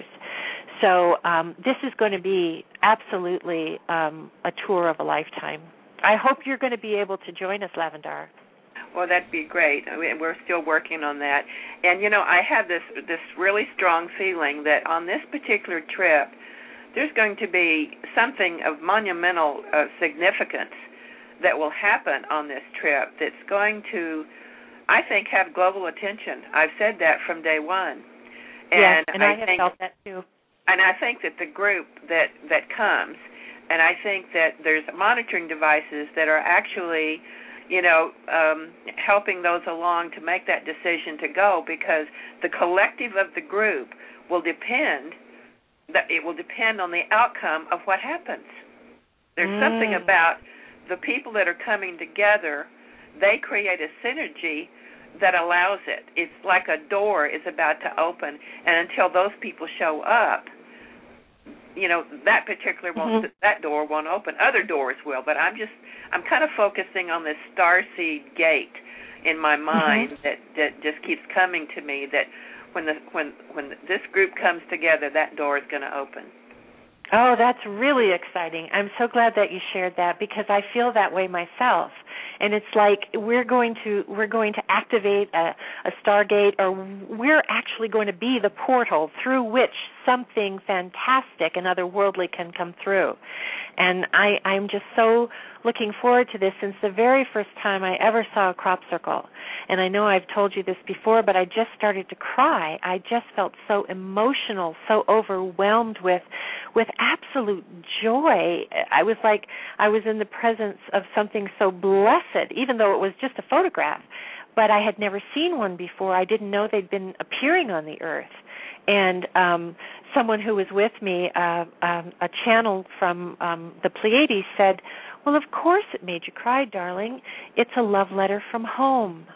So um, this is going to be absolutely um, a tour of a lifetime. I hope you're going to be able to join us, Lavendar. Well, that'd be great. I mean, we're still working on that. And, you know, I have this this really strong feeling that on this particular trip, there's going to be something of monumental uh, significance that will happen on this trip that's going to, I think, have global attention. I've said that from day one. And, yes, and I, I have think, felt that too. And I think that the group that, that comes, and I think that there's monitoring devices that are actually, you know, um, helping those along to make that decision to go, because the collective of the group will depend, that it will depend on the outcome of what happens. There's mm. something about the people that are coming together, they create a synergy that allows it. It's like a door is about to open, and until those people show up, you know, that particular won't, mm-hmm. that door won't open. Other doors will, but I'm just, I'm kind of focusing on this starseed gate in my mind mm-hmm. that, that just keeps coming to me, that when the when when this group comes together, that door is going to open. Oh, that's really exciting. I'm so glad that you shared that, because I feel that way myself. And it's like we're going to we're going to activate a, a stargate, or we're actually going to be the portal through which something fantastic and otherworldly can come through. And I, I'm just so looking forward to this since the very first time I ever saw a crop circle. And I know I've told you this before, but I just started to cry. I just felt so emotional, so overwhelmed with with absolute joy. I was like I was in the presence of something so blessed, even though it was just a photograph. But I had never seen one before. I didn't know they'd been appearing on the earth. And um, someone who was with me, uh, um, a channel from um, the Pleiades, said, "Well, of course it made you cry, darling. It's a love letter from home."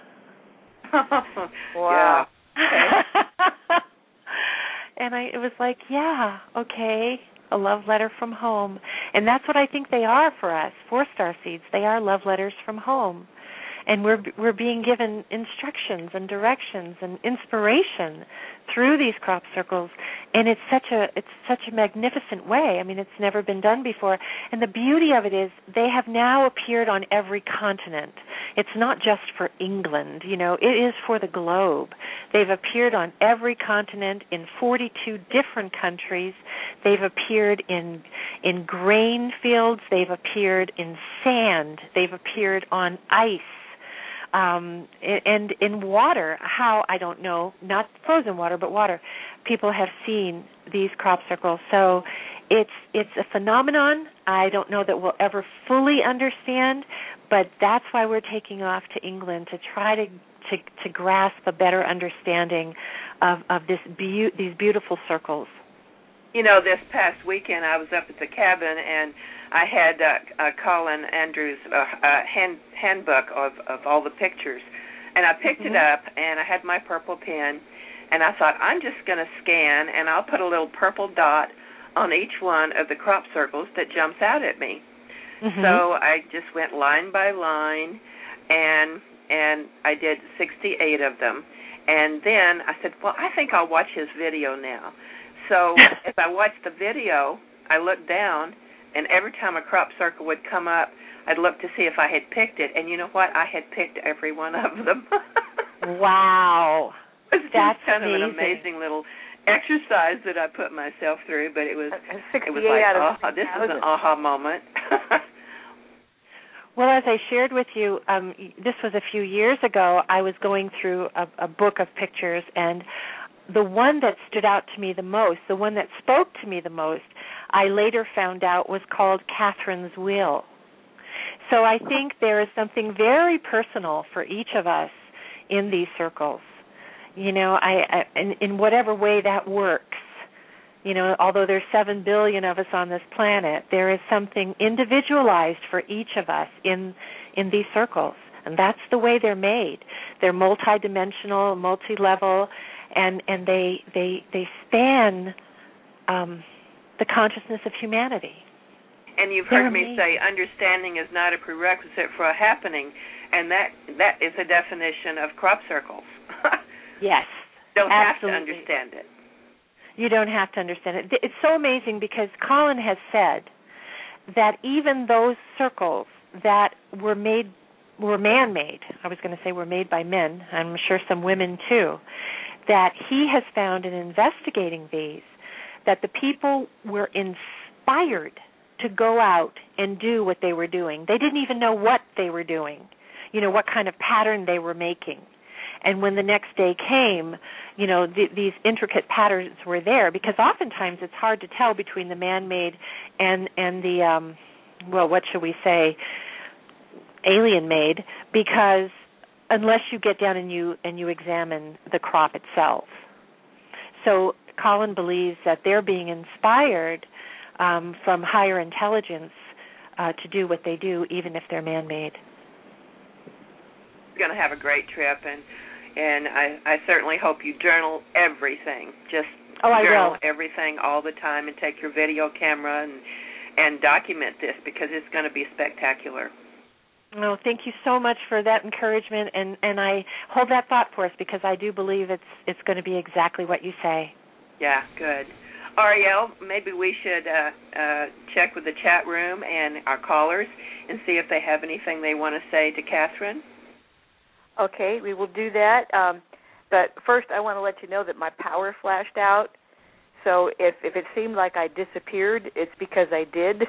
Wow. Okay. And I, it was like, yeah, okay, a love letter from home. And that's what I think they are for us, for Starseeds. They are love letters from home. And we're we're being given instructions and directions and inspiration through these crop circles, and it's such a it's such a magnificent way. I mean, it's never been done before. And the beauty of it is they have now appeared on every continent. It's not just for England, you know, it is for the globe. They've appeared on every continent in forty-two different countries. They've appeared in in grain fields. They've appeared in sand. They've appeared on ice. Um, and in water, how, I don't know, not frozen water, but water, people have seen these crop circles. So it's it's a phenomenon I don't know that we'll ever fully understand, but that's why we're taking off to England to try to to, to grasp a better understanding of, of this be- these beautiful circles. You know, this past weekend I was up at the cabin and I had uh, uh, Colin Andrews' uh, uh, hand, handbook of, of all the pictures, and I picked mm-hmm. it up and I had my purple pen, and I thought I'm just going to scan and I'll put a little purple dot on each one of the crop circles that jumps out at me. Mm-hmm. So I just went line by line, and and I did sixty-eight of them, and then I said, well, I think I'll watch his video now. So as I watched the video, I looked down, and every time a crop circle would come up, I'd look to see if I had picked it. And you know what? I had picked every one of them. Wow. It's That's kind amazing. of an amazing little exercise that I put myself through, but it was it was like, oh, this is an aha moment. Well, as I shared with you, um, this was a few years ago, I was going through a, a book of pictures, and the one that stood out to me the most, the one that spoke to me the most, I later found out was called Catherine's Wheel. So I think there is something very personal for each of us in these circles. You know, I, I in, in whatever way that works. You know, although there's seven billion of us on this planet, there is something individualized for each of us in in these circles, and that's the way they're made. They're multidimensional, multi-level, and and they they they span um, the consciousness of humanity. And you've they're heard me amazing. say understanding is not a prerequisite for a happening, and that that is a definition of crop circles. Yes, don't absolutely. have to understand it. You don't have to understand it. It's so amazing because Colin has said that even those circles that were made, were man-made, I was going to say were made by men, I'm sure some women too, that he has found in investigating these that the people were inspired to go out and do what they were doing. They didn't even know what they were doing, you know, what kind of pattern they were making. And when the next day came, you know, th- these intricate patterns were there, because oftentimes it's hard to tell between the man-made and and the, um, well, what should we say, alien-made, because unless you get down and you and you examine the crop itself. So Colin believes that they're being inspired um, from higher intelligence uh, to do what they do, even if they're man-made. You're going to have a great trip, and and I, I certainly hope you journal everything. Just oh, I journal will. everything all the time, and take your video camera and and document this, because it's going to be spectacular. Oh, thank you so much for that encouragement, and, and I hold that thought for us, because I do believe it's it's going to be exactly what you say. Yeah, good. Ariel, maybe we should uh, uh, check with the chat room and our callers and see if they have anything they want to say to Catherine. Okay, we will do that. Um, but first, I want to let you know that my power flashed out. So if, if it seemed like I disappeared, it's because I did.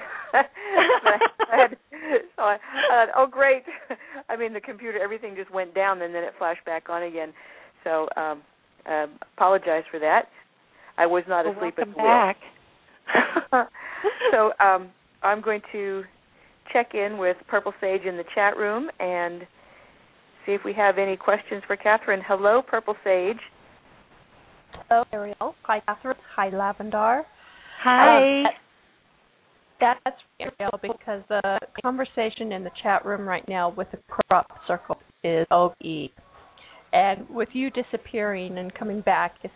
I had, so I, I thought, oh, great. I mean, the computer, everything just went down, and then it flashed back on again. So um, uh, apologize for that. I was not well, asleep welcome at the wheel. back. So um, I'm going to check in with Purple Sage in the chat room and see if we have any questions for Catherine. Hello, Purple Sage. Hello, Ariel. Hi, Catherine. Hi, Lavendar. Hi. Um, that, that's Ariel, because the conversation in the chat room right now with the crop circle is O E. And with you disappearing and coming back, it's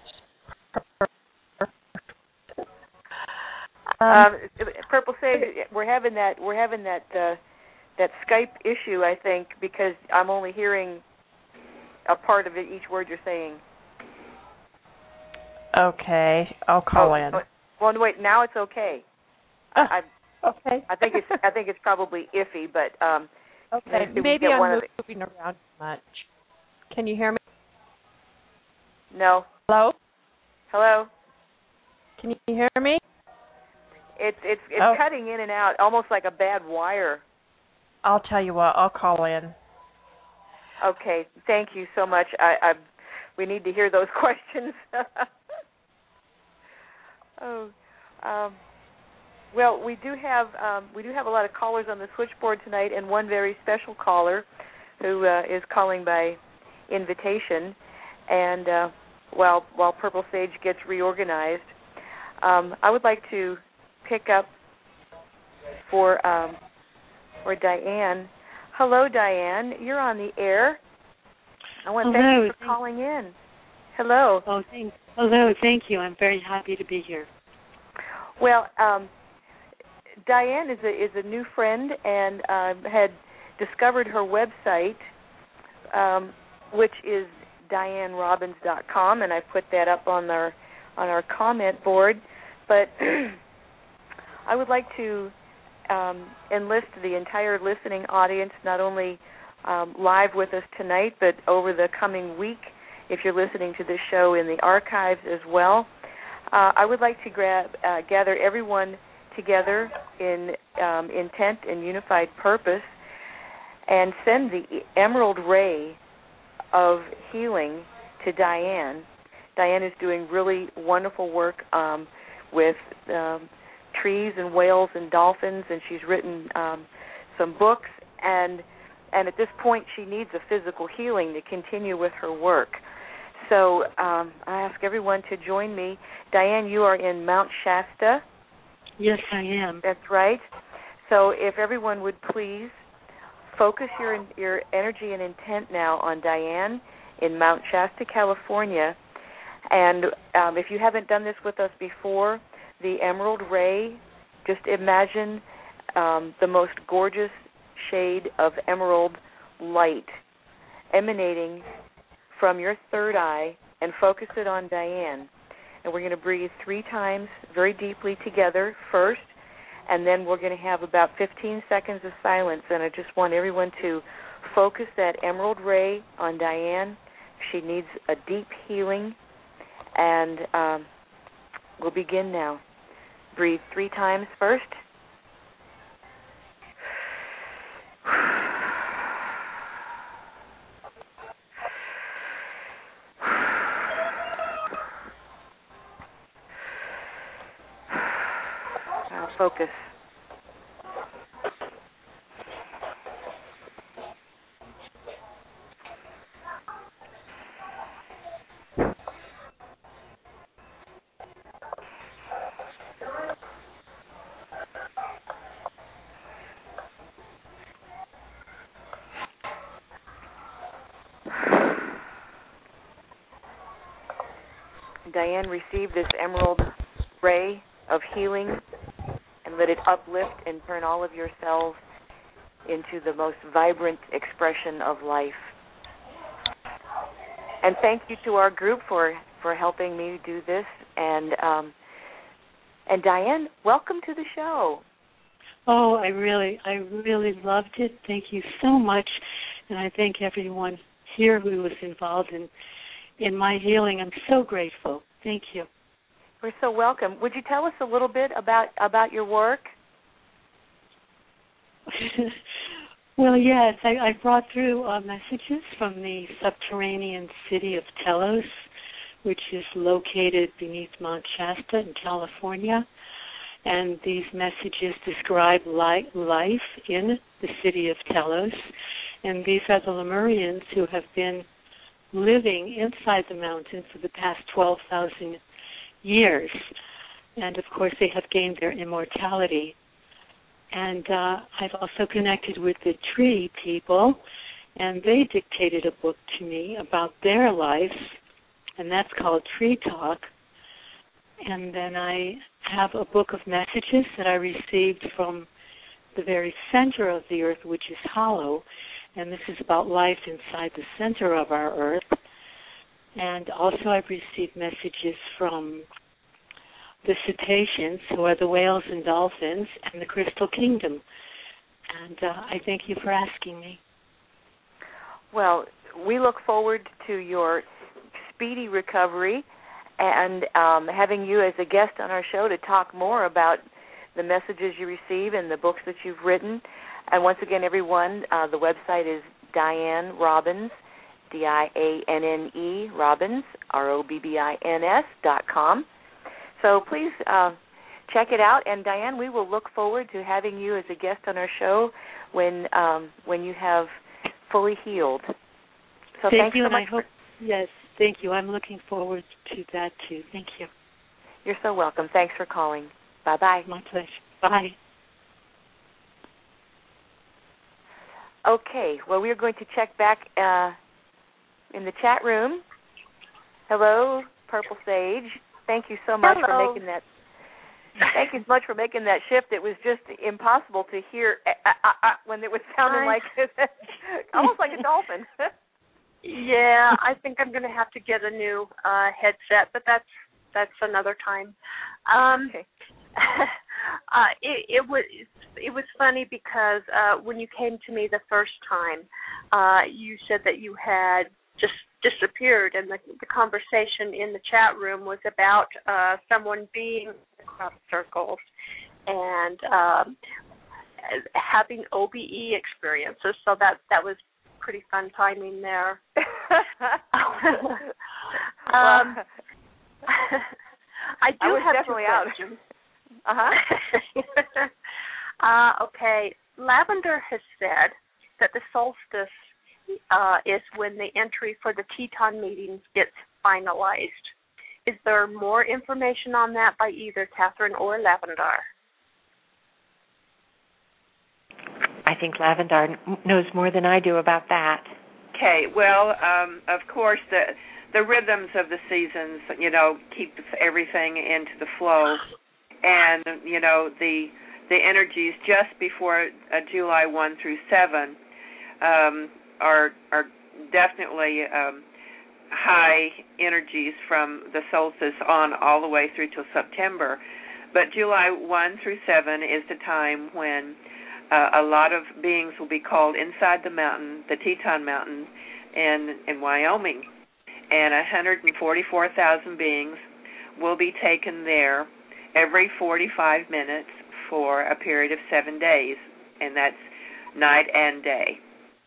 um, um, Purple Sage. We're having that. We're having that. Uh, that Skype issue, I think, because I'm only hearing a part of it, each word you're saying. Okay, I'll call oh, in. Well, wait, now it's okay. Uh, I, okay. I think it's I think it's probably iffy, but um, okay. maybe, maybe I'm moving the... around too much. Can you hear me? No. Hello. Hello. Can you hear me? It's it's it's oh. cutting in and out, almost like a bad wire. I'll tell you what. I'll call in. Okay, thank you so much. I, I we need to hear those questions. oh, um, well, we do have um, we do have a lot of callers on the switchboard tonight, and one very special caller who uh, is calling by invitation. And uh, while while Purple Sage gets reorganized, um, I would like to pick up for um, for Diane. Hello, Diane. You're on the air. I want to thank you for calling in. Hello. Oh, thank, hello. Thank you. I'm very happy to be here. Well, um, Diane is a is a new friend and uh, had discovered her website, um, which is diane robbins dot com, and I put that up on our on our comment board. But I would like to um, enlist the entire listening audience, not only um, live with us tonight, but over the coming week, if you're listening to this show in the archives as well. Uh, I would like to grab, uh, gather everyone together in um, intent and unified purpose and send the emerald ray of healing to Diane. Diane is doing really wonderful work um, with um, trees and whales and dolphins, and she's written um, some books, and and at this point she needs a physical healing to continue with her work. So um, I ask everyone to join me. Diane, you are in Mount Shasta. Yes, I am. That's right. So if everyone would please focus your your energy and intent now on Diane in Mount Shasta, California. And um, if you haven't done this with us before, the emerald ray, just imagine um, the most gorgeous shade of emerald light emanating from your third eye, and focus it on Diane. And we're going to breathe three times very deeply together first, and then we're going to have about fifteen seconds of silence. And I just want everyone to focus that emerald ray on Diane. She needs a deep healing, and um, we'll begin now. Breathe three times first. Now focus. Diane, receive this emerald ray of healing and let it uplift and turn all of your cells into the most vibrant expression of life. And thank you to our group for, for helping me do this. And um, and Diane, welcome to the show. Oh, I really, I really loved it. Thank you so much, and I thank everyone here who was involved in in my healing. I'm so grateful. Thank you. We're so welcome. Would you tell us a little bit about, about your work? Well, yes, I, I brought through uh, messages from the subterranean city of Telos, which is located beneath Mount Shasta in California. And these messages describe li- life in the city of Telos. And these are the Lemurians who have been living inside the mountain for the past twelve thousand years. And, of course, they have gained their immortality. And uh, I've also connected with the tree people, and they dictated a book to me about their lives, and that's called Tree Talk. And then I have a book of messages that I received from the very center of the earth, which is hollow, and this is about life inside the center of our earth. And also I've received messages from the cetaceans, who are the whales and dolphins, and the crystal kingdom. And uh, I thank you for asking me. Well, we look forward to your speedy recovery and um, having you as a guest on our show to talk more about the messages you receive and the books that you've written. And once again, everyone, uh, the website is Dianne Robbins, D I A N N E, Robbins, R O B B I N S dot com. So please uh, check it out. And, Dianne, we will look forward to having you as a guest on our show when um, when you have fully healed. So thank thanks you, so and much. I hope, yes, thank you. I'm looking forward to that, too. Thank you. You're so welcome. Thanks for calling. Bye-bye. My pleasure. Bye. Okay, well, we're going to check back uh, in the chat room. Hello, Purple Sage. Thank you so much Hello. for making that. Thank you so much for making that shift. It was just impossible to hear uh, uh, uh, when it was sounding Hi. like almost like a dolphin. Yeah, I think I'm going to have to get a new uh, headset, but that's that's another time. Um, Okay. uh, it, it was it was funny because uh, when you came to me the first time, uh, you said that you had just disappeared, and the, the conversation in the chat room was about uh, someone being in the crop circles and um, having O B E experiences. So that that was pretty fun timing there. um, I do I was have definitely two out. questions. Uh-huh. uh, okay. Lavender has said that the solstice uh, is when the entry for the Teton meetings gets finalized. Is there more information on that by either Catherine or Lavender? I think Lavender knows more than I do about that. Okay, well, um, of course, the the rhythms of the seasons, you know, keep everything into the flow, and you know the the energies just before uh, July first through seventh um, are are definitely um, high energies from the solstice on all the way through till September. But July first through seventh is the time when uh, a lot of beings will be called inside the mountain, the Teton Mountain in in Wyoming, and one hundred forty-four thousand beings will be taken there every forty-five minutes for a period of seven days, and that's night and day.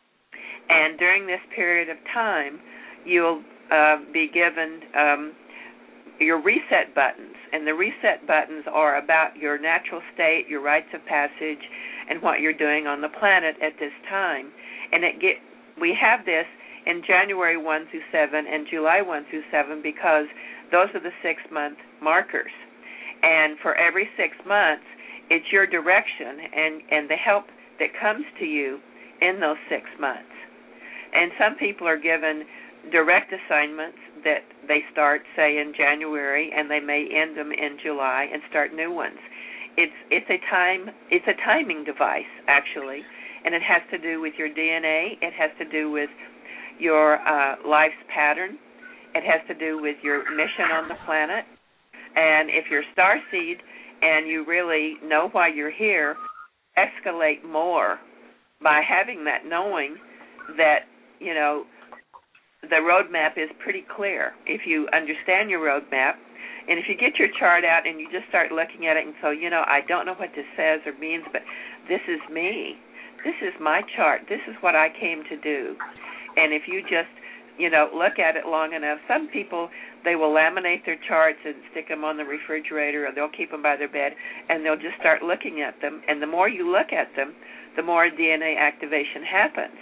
And during this period of time, you'll uh, be given um, your reset buttons, and the reset buttons are about your natural state, your rites of passage, and what you're doing on the planet at this time. And it get we have this in January first through seventh and July first through seventh because those are the six-month markers. And for every six months, it's your direction and, and the help that comes to you in those six months. And some people are given direct assignments that they start, say, in January, and they may end them in July and start new ones. It's it's a time it's a timing device, actually, and it has to do with your D N A. It has to do with your uh, life's pattern. It has to do with your mission on the planet. And if you're starseed and you really know why you're here, escalate more by having that knowing that, you know, the roadmap is pretty clear. If you understand your roadmap, and if you get your chart out and you just start looking at it and so, you know, I don't know what this says or means, but this is me. This is my chart. This is what I came to do. And if you just, you know, look at it long enough, some people, they will laminate their charts and stick them on the refrigerator, or they'll keep them by their bed, and they'll just start looking at them. And the more you look at them, the more D N A activation happens.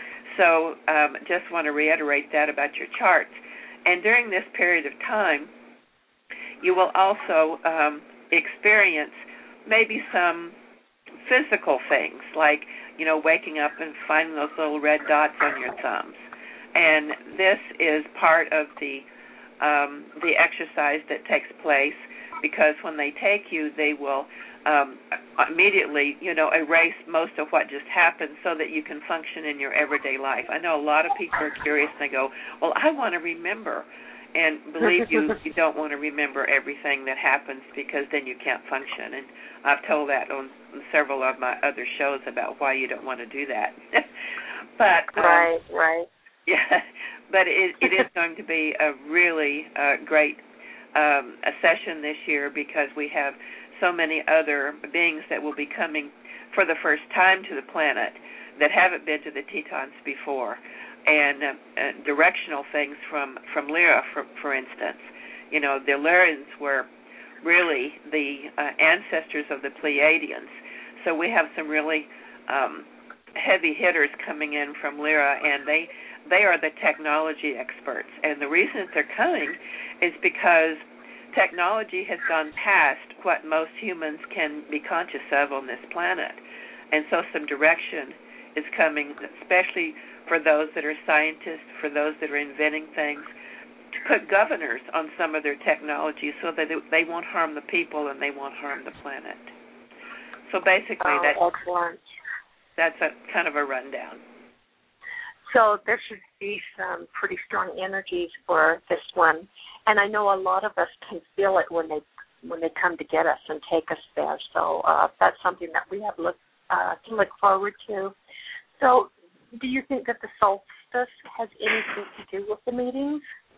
So um, just want to reiterate that about your charts. And during this period of time, you will also um, experience maybe some physical things, like, you know, waking up and finding those little red dots on your thumbs. And this is part of the um, the exercise that takes place, because when they take you, they will um, immediately, you know, erase most of what just happened so that you can function in your everyday life. I know a lot of people are curious and they go, well, I want to remember. And believe you, you don't want to remember everything that happens, because then you can't function. And I've told that on several of my other shows about why you don't want to do that. but um, Right, right. Yeah, but it, it is going to be a really uh, great um, a session this year, because we have so many other beings that will be coming for the first time to the planet that haven't been to the Tetons before, and uh, uh, directional things from, from Lyra, for, for instance. You know, the Lyrans were really the uh, ancestors of the Pleiadians. So we have some really um, heavy hitters coming in from Lyra, and they they are the technology experts. And the reason that they're coming is because technology has gone past what most humans can be conscious of on this planet. And so some direction is coming, especially for those that are scientists, for those that are inventing things, to put governors on some of their technology so that they won't harm the people and they won't harm the planet. So basically, oh, that's, excellent. that's a kind of a rundown. So there should be some pretty strong energies for this one, and I know a lot of us can feel it when they when they come to get us and take us there. So uh, that's something that we have look uh, to look forward to. So, do you think that the solstice has anything to do with the meetings?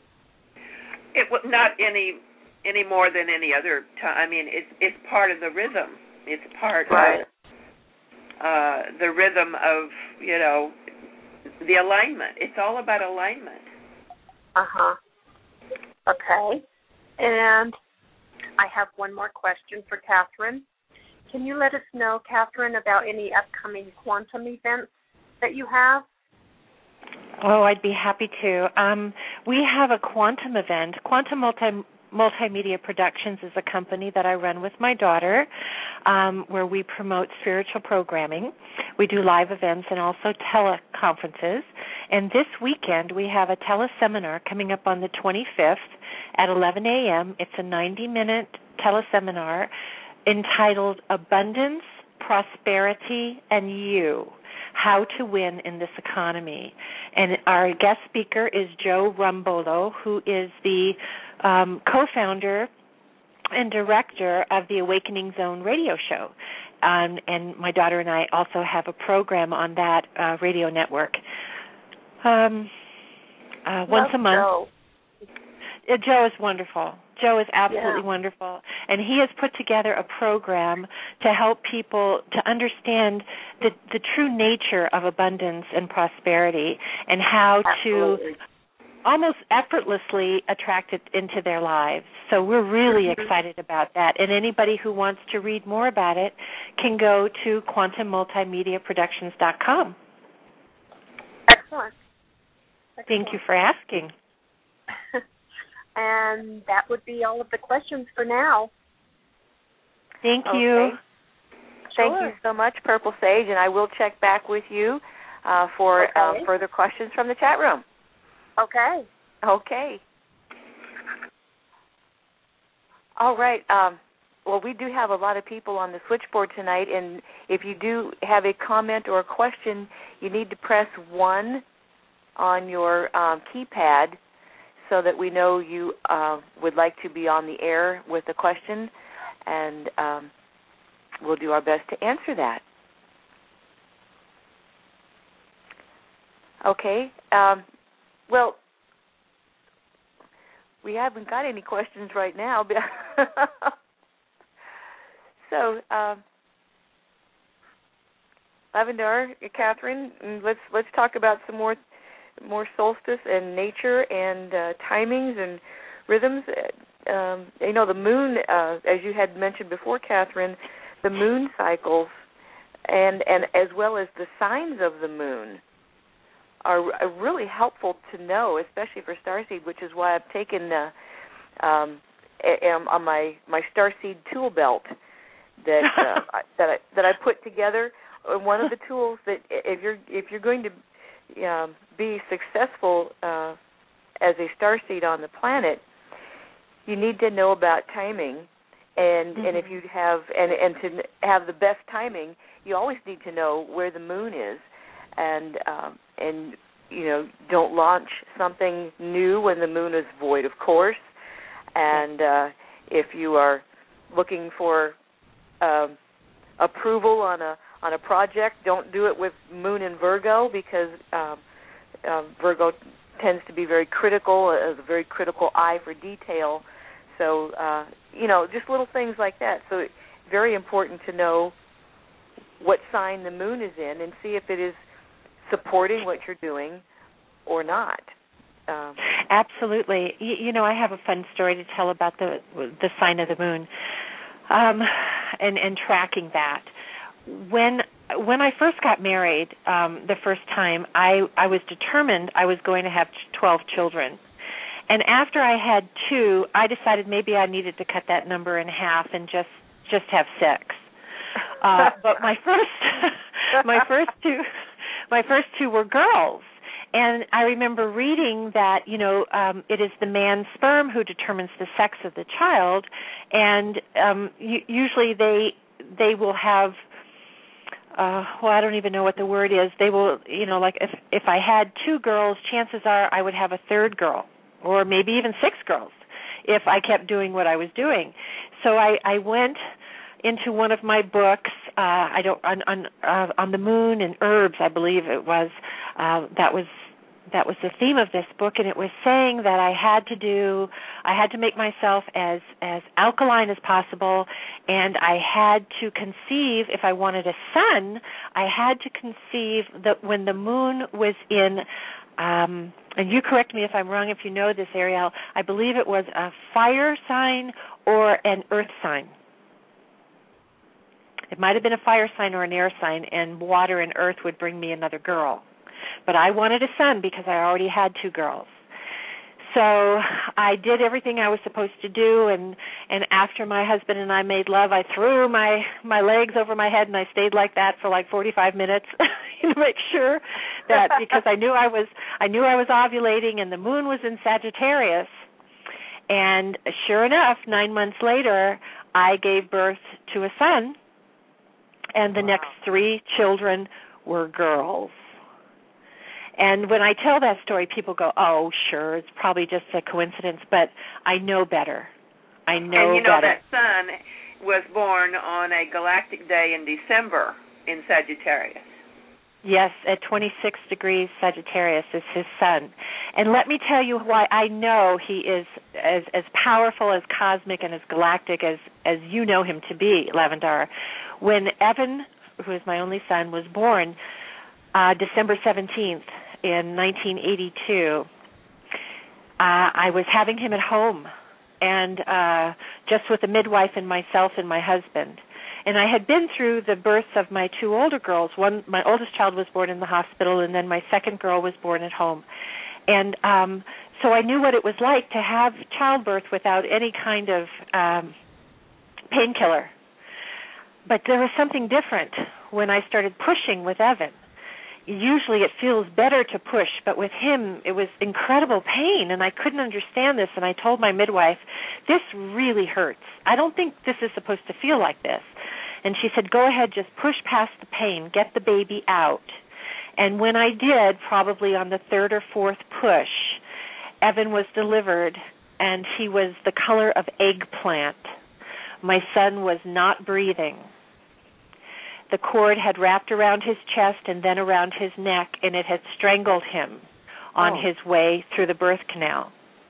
It was not any any more than any other time. I mean, it's it's part of the rhythm. It's part right. of uh, the rhythm of, you know, the alignment. It's all about alignment. Uh-huh. Okay. And I have one more question for Catherine. Can you let us know, Catherine, about any upcoming quantum events that you have? Oh, I'd be happy to. Um, we have a quantum event. Quantum Multi- Multimedia Productions is a company that I run with my daughter, um, where we promote spiritual programming. We do live events and also teleconferences. And this weekend we have a teleseminar coming up on the twenty-fifth at eleven a.m. It's a ninety-minute teleseminar entitled Abundance, Prosperity, and You, How to Win in This Economy. And our guest speaker is Joe Rumbolo, who is the um, co-founder and director of the Awakening Zone radio show. Um, and my daughter and I also have a program on that uh, radio network um, uh, once a month. Joe. Uh, Joe is wonderful. Joe is absolutely yeah. wonderful. And he has put together a program to help people to understand the, the true nature of abundance and prosperity and how Absolutely. to almost effortlessly attract it into their lives. So we're really mm-hmm. excited about that. And anybody who wants to read more about it can go to quantum multimedia productions dot com. Excellent. Excellent. Thank you for asking. And that would be all of the questions for now. Thank Okay. you. Thank Sure. you so much, Purple Sage, and I will check back with you uh, for Okay. uh, further questions from the chat room. Okay. Okay. All right. Um, well, we do have a lot of people on the switchboard tonight, and if you do have a comment or a question, you need to press one on your um, keypad so that we know you uh, would like to be on the air with a question, and um, we'll do our best to answer that. Okay. Um, well, we haven't got any questions right now. so, um, Lavendar, Catherine, let's let's talk about some more more solstice and nature and uh, timings and rhythms. Um, you know, the moon, uh, as you had mentioned before, Catherine, the moon cycles and and as well as the signs of the moon are, are really helpful to know, especially for Starseed, which is why I've taken uh, um, am on my, my Starseed tool belt that uh, I, that I that I put together. One of the tools that if you're if you're going to um, be successful uh, as a Starseed on the planet, you need to know about timing, and mm-hmm. and if you have and and to have the best timing, you always need to know where the moon is. And um, and you know, don't launch something new when the moon is void, of course. And uh, if you are looking for um, approval on a on a project, don't do it with moon in Virgo, because um, uh, Virgo tends to be very critical, has a very critical eye for detail. So uh, you know, just little things like that. So very important to know what sign the moon is in and see if it is supporting what you're doing or not. Um, Absolutely. You, you know, I have a fun story to tell about the the sign of the moon, um, and and tracking that. When when I first got married, um, the first time, I I was determined I was going to have twelve children, and after I had two, I decided maybe I needed to cut that number in half and just just have six. Uh, but my first my first two my first two were girls. And I remember reading that, you know, um, it is the man's sperm who determines the sex of the child, and um, u- usually they they will have, uh, well, I don't even know what the word is. They will, you know, like if if I had two girls, chances are I would have a third girl, or maybe even six girls, if I kept doing what I was doing. So I, I went into one of my books, uh, I don't on on, uh, on the moon and herbs, I believe it was. Uh, that was that was the theme of this book, and it was saying that I had to do, I had to make myself as as alkaline as possible, and I had to conceive, if I wanted a son, I had to conceive that when the moon was in, um, and you correct me if I'm wrong, if you know this, Ariel, I believe it was a fire sign or an earth sign. It might have been a fire sign or an air sign, and water and earth would bring me another girl. But I wanted a son because I already had two girls. So I did everything I was supposed to do, and, and after my husband and I made love, I threw my, my legs over my head, and I stayed like that for like forty-five minutes to make sure that, because I knew I was I knew I was ovulating, and the moon was in Sagittarius. And sure enough, nine months later, I gave birth to a son, and the wow. next three children were girls. And when I tell that story, people go, oh, sure, it's probably just a coincidence, but I know better. I know better. And you know better. that son was born on a galactic day in December in Sagittarius. Yes, at twenty-six degrees Sagittarius is his sun. And let me tell you why I know he is as, as powerful, as cosmic, and as galactic as, as you know him to be, Lavendar. When Evan, who is my only son, was born uh, December seventeenth in nineteen eighty-two, uh, I was having him at home, and uh, just with a midwife and myself and my husband. And I had been through the births of my two older girls. One, my oldest child was born in the hospital, and then my second girl was born at home. And um, so I knew what it was like to have childbirth without any kind of um, painkiller. But there was something different when I started pushing with Evan. Usually it feels better to push, but with him it was incredible pain, and I couldn't understand this, and I told my midwife, this really hurts. I don't think this is supposed to feel like this. And she said, go ahead, just push past the pain, get the baby out. And when I did, probably on the third or fourth push, Evan was delivered, and he was the color of eggplant. My son was not breathing. The cord had wrapped around his chest and then around his neck, and it had strangled him on oh. his way through the birth canal.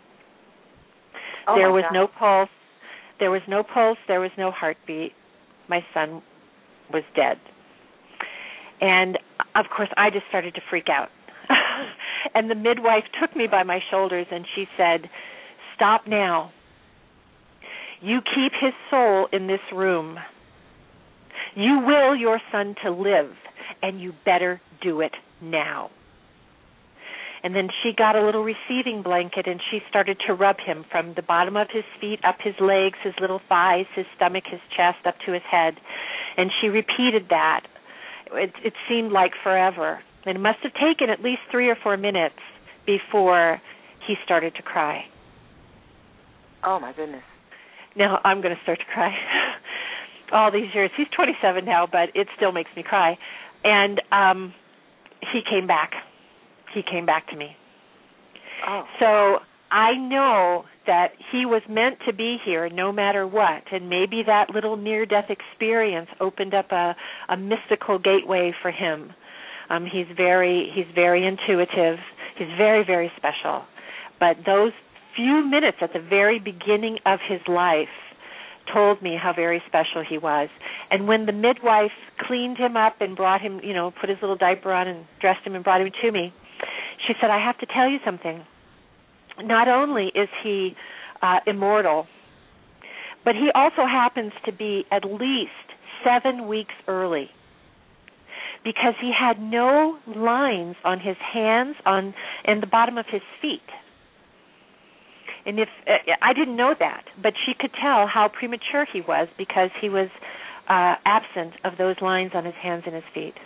Oh there was God. no pulse. There was no pulse. There was no heartbeat. My son was dead. And, of course, I just started to freak out. And the midwife took me by my shoulders, and she said, stop now. You keep his soul in this room. You will your son to live, and you better do it now. And then she got a little receiving blanket, and she started to rub him from the bottom of his feet, up his legs, his little thighs, his stomach, his chest, up to his head. And she repeated that. It, it seemed like forever. And it must have taken at least three or four minutes before he started to cry. Oh, my goodness. Now I'm going to start to cry. All these years. He's twenty-seven now, but it still makes me cry. And um, he came back. He came back to me. Oh. So I know that he was meant to be here no matter what, and maybe that little near-death experience opened up a, a mystical gateway for him. Um, he's very he's very intuitive. He's very, very special. But those few minutes at the very beginning of his life told me how very special he was. And when the midwife cleaned him up and brought him, you know, put his little diaper on and dressed him and brought him to me, she said, I have to tell you something. Not only is he uh, immortal, but he also happens to be at least seven weeks early, because he had no lines on his hands on and the bottom of his feet. And if uh, I didn't know that, but she could tell how premature he was because he was uh, absent of those lines on his hands and his feet.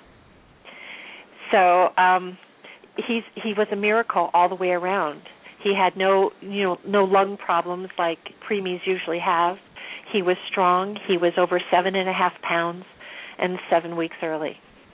So um, he's he was a miracle all the way around. He had no you know no lung problems like preemies usually have. He was strong. He was over seven and a half pounds, and seven weeks early.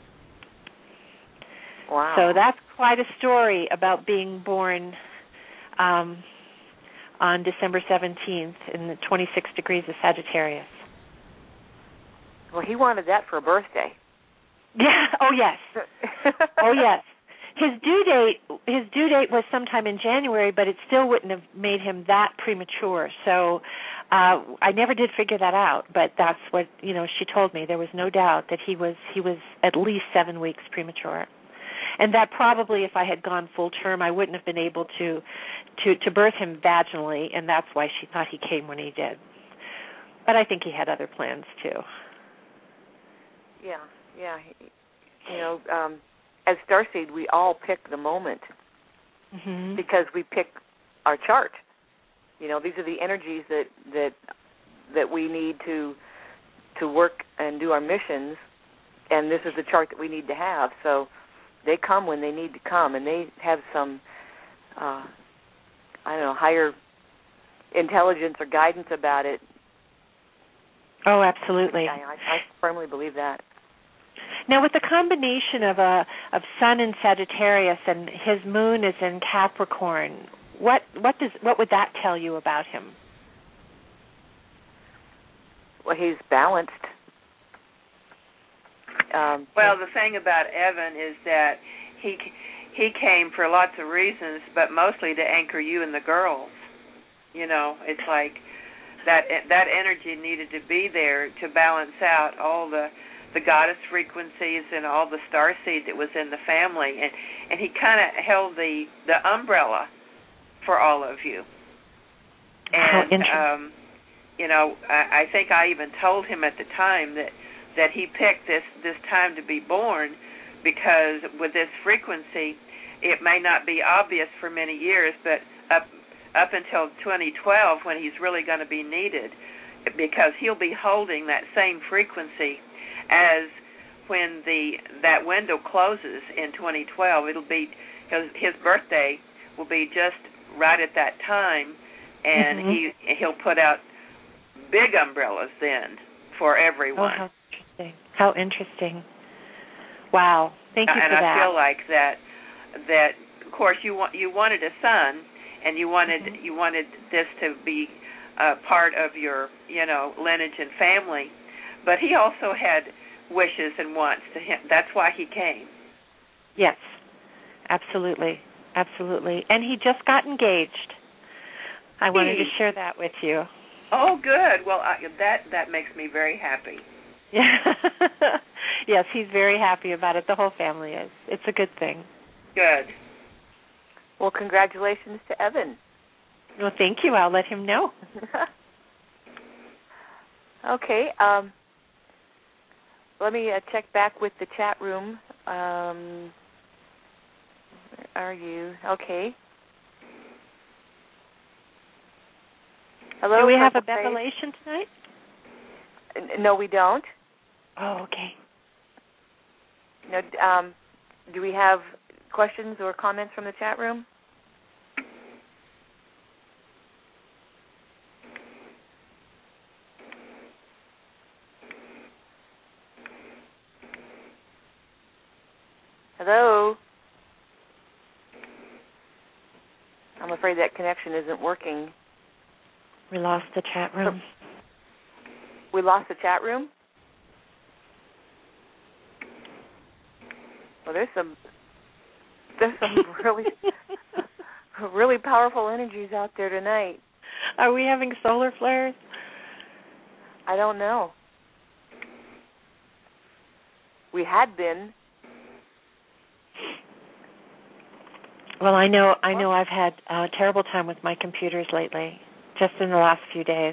Wow! So that's quite a story about being born um, on December seventeenth in the twenty-six degrees of Sagittarius. Well, he wanted that for a birthday. Yeah. Oh yes. Oh yes. His due date his due date was sometime in January, but it still wouldn't have made him that premature. So uh, I never did figure that out, but that's what you know. She told me there was no doubt that he was he was at least seven weeks premature, and that probably if I had gone full term, I wouldn't have been able to to to birth him vaginally, and that's why she thought he came when he did. But I think he had other plans too. Yeah, yeah. You know, um, as Starseed, we all pick the moment mm-hmm. because we pick our chart. You know, these are the energies that that that we need to to work and do our missions, and this is the chart that we need to have. So they come when they need to come, and they have some, uh, I don't know, higher intelligence or guidance about it. Oh, absolutely. I, I firmly believe that. Now, with the combination of a of Sun in Sagittarius and his Moon is in Capricorn, what what does what would that tell you about him? Well, he's balanced. Um, well, the thing about Evan is that he he came for lots of reasons, but mostly to anchor you and the girls. You know, it's like that that energy needed to be there to balance out all the the goddess frequencies and all the starseed that was in the family, and and he kind of held the the umbrella for all of you. And um, you know, I, I think I even told him at the time that that he picked this this time to be born because with this frequency, it may not be obvious for many years, but up up until twenty twelve when he's really going to be needed, because he'll be holding that same frequency as when the that window closes in twenty twelve. It'll be his, his birthday will be just right at that time, and mm-hmm. he he'll put out big umbrellas then for everyone. Oh, how interesting! How interesting! Wow, thank you and for I that. And I feel like that that of course you want you wanted a son, and you wanted mm-hmm. you wanted this to be uh, part of your you know lineage and family. But he also had wishes and wants to him. That's why he came. Yes, absolutely, absolutely. And he just got engaged. I wanted to share that with you. Oh, good. Well, I, that that makes me very happy. Yeah. Yes, he's very happy about it. The whole family is. It's a good thing. Good. Well, congratulations to Evan. Well, thank you. I'll let him know. Okay. Um, let me uh, check back with the chat room. Um, where are you? Okay. Hello. Do we have a Purple Bevelation tonight? Face? No, we don't. Oh, okay. No. Um, do we have questions or comments from the chat room? Hello? I'm afraid that connection isn't working. We lost the chat room. We lost the chat room? Well, there's some there's some really really powerful energies out there tonight. Are we having solar flares? I don't know. we had been. Well, I know I know I've had a terrible time with my computers lately, just in the last few days.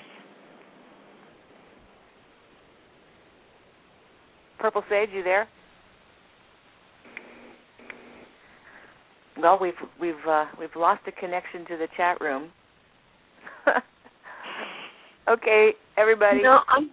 Purple Sage, you there? Well, we've we've uh, we've lost a connection to the chat room. Okay, everybody. No, I'm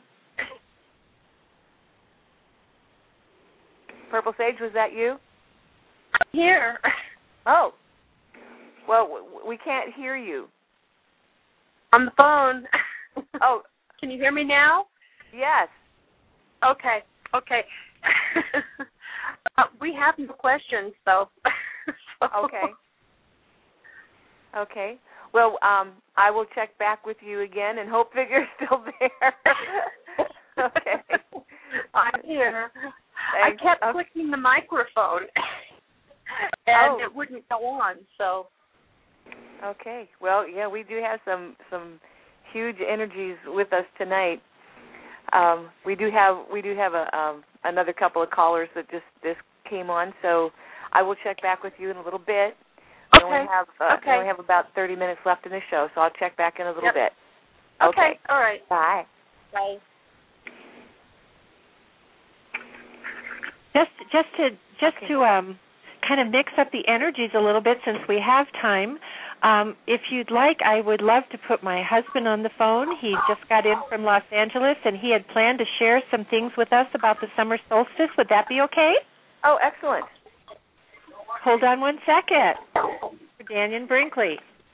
Purple Sage, was that you? here. Oh. Well, w- we can't hear you. On the phone. Oh. Can you hear me now? Yes. Okay. Okay. uh, we have no questions, though. So. Okay. Okay. Well, um, I will check back with you again and hope that you're still there. Okay. I'm here. Thanks. I kept okay. clicking the microphone, and oh. it wouldn't go on, so. Okay. Well, yeah, we do have some, some huge energies with us tonight. Um, we do have we do have a um, another couple of callers that just, just came on, so I will check back with you in a little bit. We Okay. only have uh, okay. we only have about thirty minutes left in the show, so I'll check back in a little yep. bit. Okay. Okay. All right. Bye. Bye. Just just to just okay. to um, kind of mix up the energies a little bit, since we have time. Um, if you'd like, I would love to put my husband on the phone. He just got in from Los Angeles, and he had planned to share some things with us about the summer solstice. Would that be okay? Oh, excellent. Hold on one second. For Daniel Brinkley.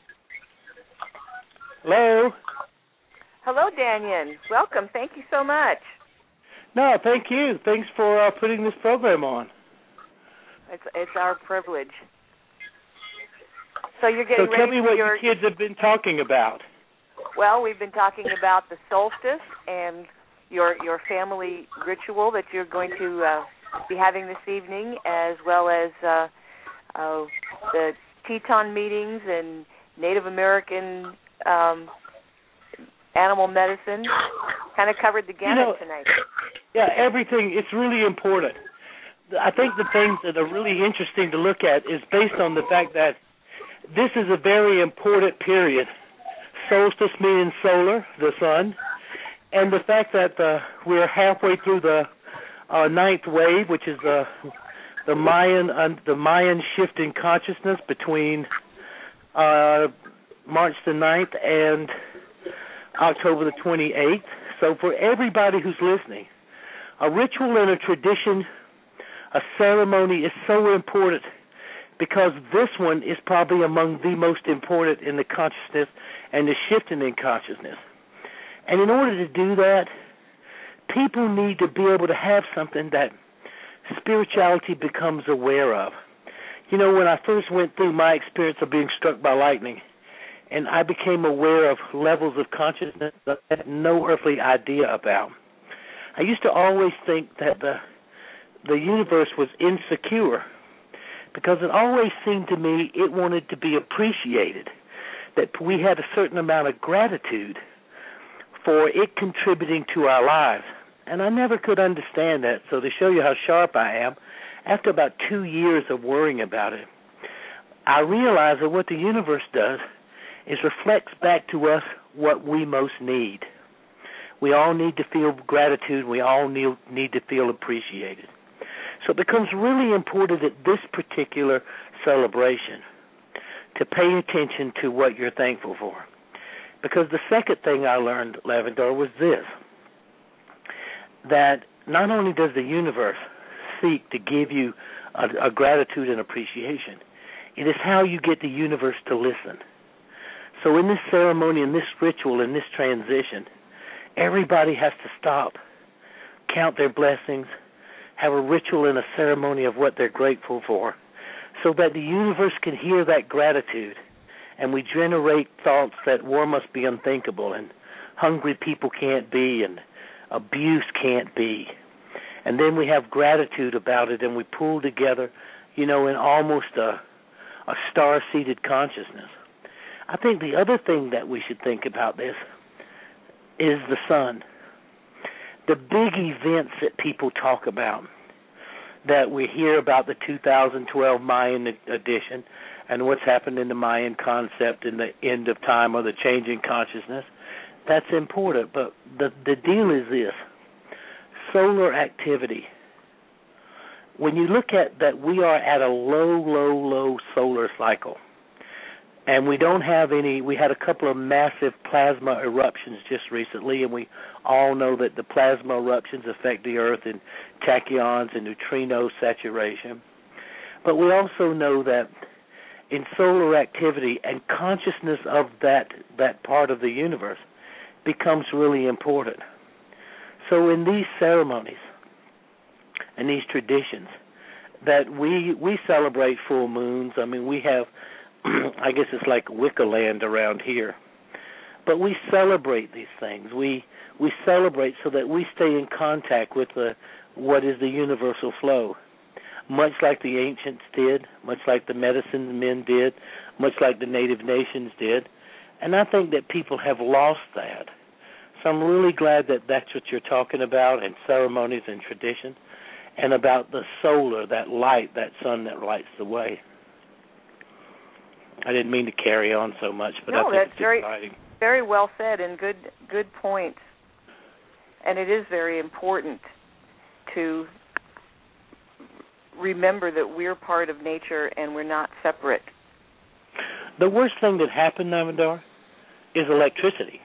Hello. Hello, Daniel. Welcome. Thank you so much. No, thank you. Thanks for uh, putting this program on. It's it's our privilege. So you're getting so ready tell me for what your... you kids have been talking about. Well, we've been talking about the solstice and your your family ritual that you're going to uh, be having this evening, as well as uh, uh, the Teton meetings and Native American um, animal medicine. Kind of covered the gamut you know, tonight. Yeah, everything. It's really important. I think the things that are really interesting to look at is based on the fact that this is a very important period. Solstice meaning solar, the sun, and the fact that uh, we're halfway through the uh, ninth wave, which is the the Mayan uh, the Mayan shift in consciousness between uh, March the ninth and October the twenty-eighth. So for everybody who's listening, a ritual and a tradition, a ceremony is so important, because this one is probably among the most important in the consciousness and the shifting in consciousness. And in order to do that, people need to be able to have something that spirituality becomes aware of. You know, when I first went through my experience of being struck by lightning, and I became aware of levels of consciousness that I had no earthly idea about, I used to always think that the the universe was insecure, because it always seemed to me it wanted to be appreciated, that we had a certain amount of gratitude for it contributing to our lives. And I never could understand that. So to show you how sharp I am, after about two years of worrying about it, I realized that what the universe does is reflects back to us what we most need. We all need to feel gratitude. We all need, need to feel appreciated. So it becomes really important at this particular celebration to pay attention to what you're thankful for. Because the second thing I learned, Lavendar, was this, that not only does the universe seek to give you a, a gratitude and appreciation, it is how you get the universe to listen. So in this ceremony, in this ritual, in this transition, everybody has to stop, count their blessings, have a ritual and a ceremony of what they're grateful for, so that the universe can hear that gratitude, and we generate thoughts that war must be unthinkable, and hungry people can't be, and abuse can't be. And then we have gratitude about it, and we pull together, you know, in almost a, a star-seated consciousness. I think the other thing that we should think about this is the sun. The big events that people talk about, that we hear about the two thousand twelve Mayan edition and what's happened in the Mayan concept in the end of time or the change in consciousness. That's important, but the the deal is this: solar activity. When you look at that, we are at a low, low, low solar cycle, and we don't have any. We had a couple of massive plasma eruptions just recently, and we all know that the plasma eruptions affect the Earth in tachyons and neutrino saturation. But we also know that in solar activity and consciousness of that that part of the universe becomes really important. So in these ceremonies and these traditions that we we celebrate full moons. I mean, we have, I guess it's like Wicca land around here. But we celebrate these things. We we celebrate so that we stay in contact with the, what is the universal flow, much like the ancients did, much like the medicine men did, much like the native nations did. And I think that people have lost that. So I'm really glad that that's what you're talking about, and ceremonies and tradition, and about the solar, that light, that sun that lights the way. I didn't mean to carry on so much, but no, I think that's it's very, exciting. very well said and good, good points. And it is very important to remember that we're part of nature and we're not separate. The worst thing that happened, Navandar, is electricity.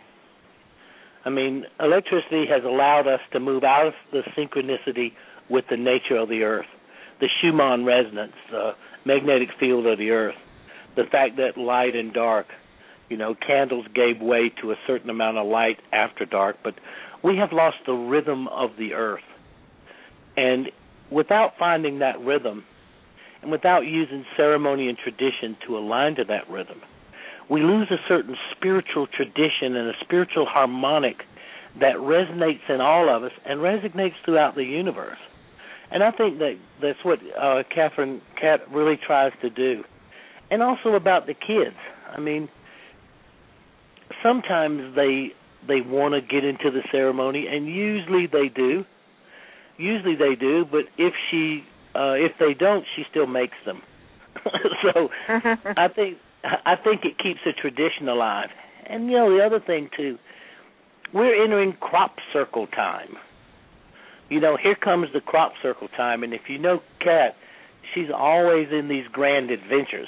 I mean, electricity has allowed us to move out of the synchronicity with the nature of the Earth, the Schumann resonance, the magnetic field of the Earth, the fact that light and dark, you know, candles gave way to a certain amount of light after dark, but we have lost the rhythm of the Earth. And without finding that rhythm, and without using ceremony and tradition to align to that rhythm, we lose a certain spiritual tradition and a spiritual harmonic that resonates in all of us and resonates throughout the universe. And I think that that's what uh, Catherine Cat really tries to do. And also about the kids. I mean, sometimes they they want to get into the ceremony, and usually they do. Usually they do, but if she uh, if they don't, she still makes them. So I think I think it keeps the tradition alive. And you know, the other thing too, we're entering crop circle time. You know, here comes the crop circle time, and if you know Kat, she's always in these grand adventures.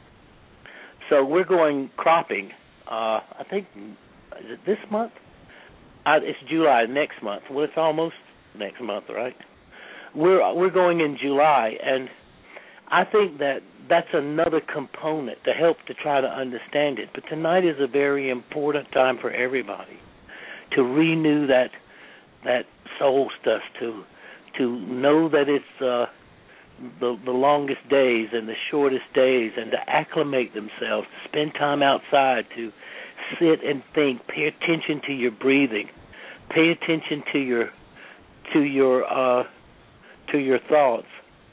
So we're going cropping. Uh, I think is it this month? Uh, it's July next month. Well, it's almost next month, right? We're we're going in July, and I think that that's another component to help to try to understand it. But tonight is a very important time for everybody to renew that that solstice, to to know that it's uh, the the longest days and the shortest days, and to acclimate themselves, to spend time outside, to sit and think, pay attention to your breathing, pay attention to your to your uh, to your thoughts,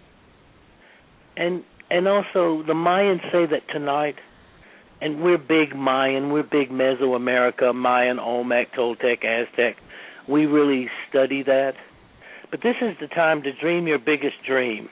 and and also the Mayans say that tonight, and we're big Mayan, we're big Mesoamerica, Mayan, Olmec, Toltec, Aztec. We really study that, but this is the time to dream your biggest dream.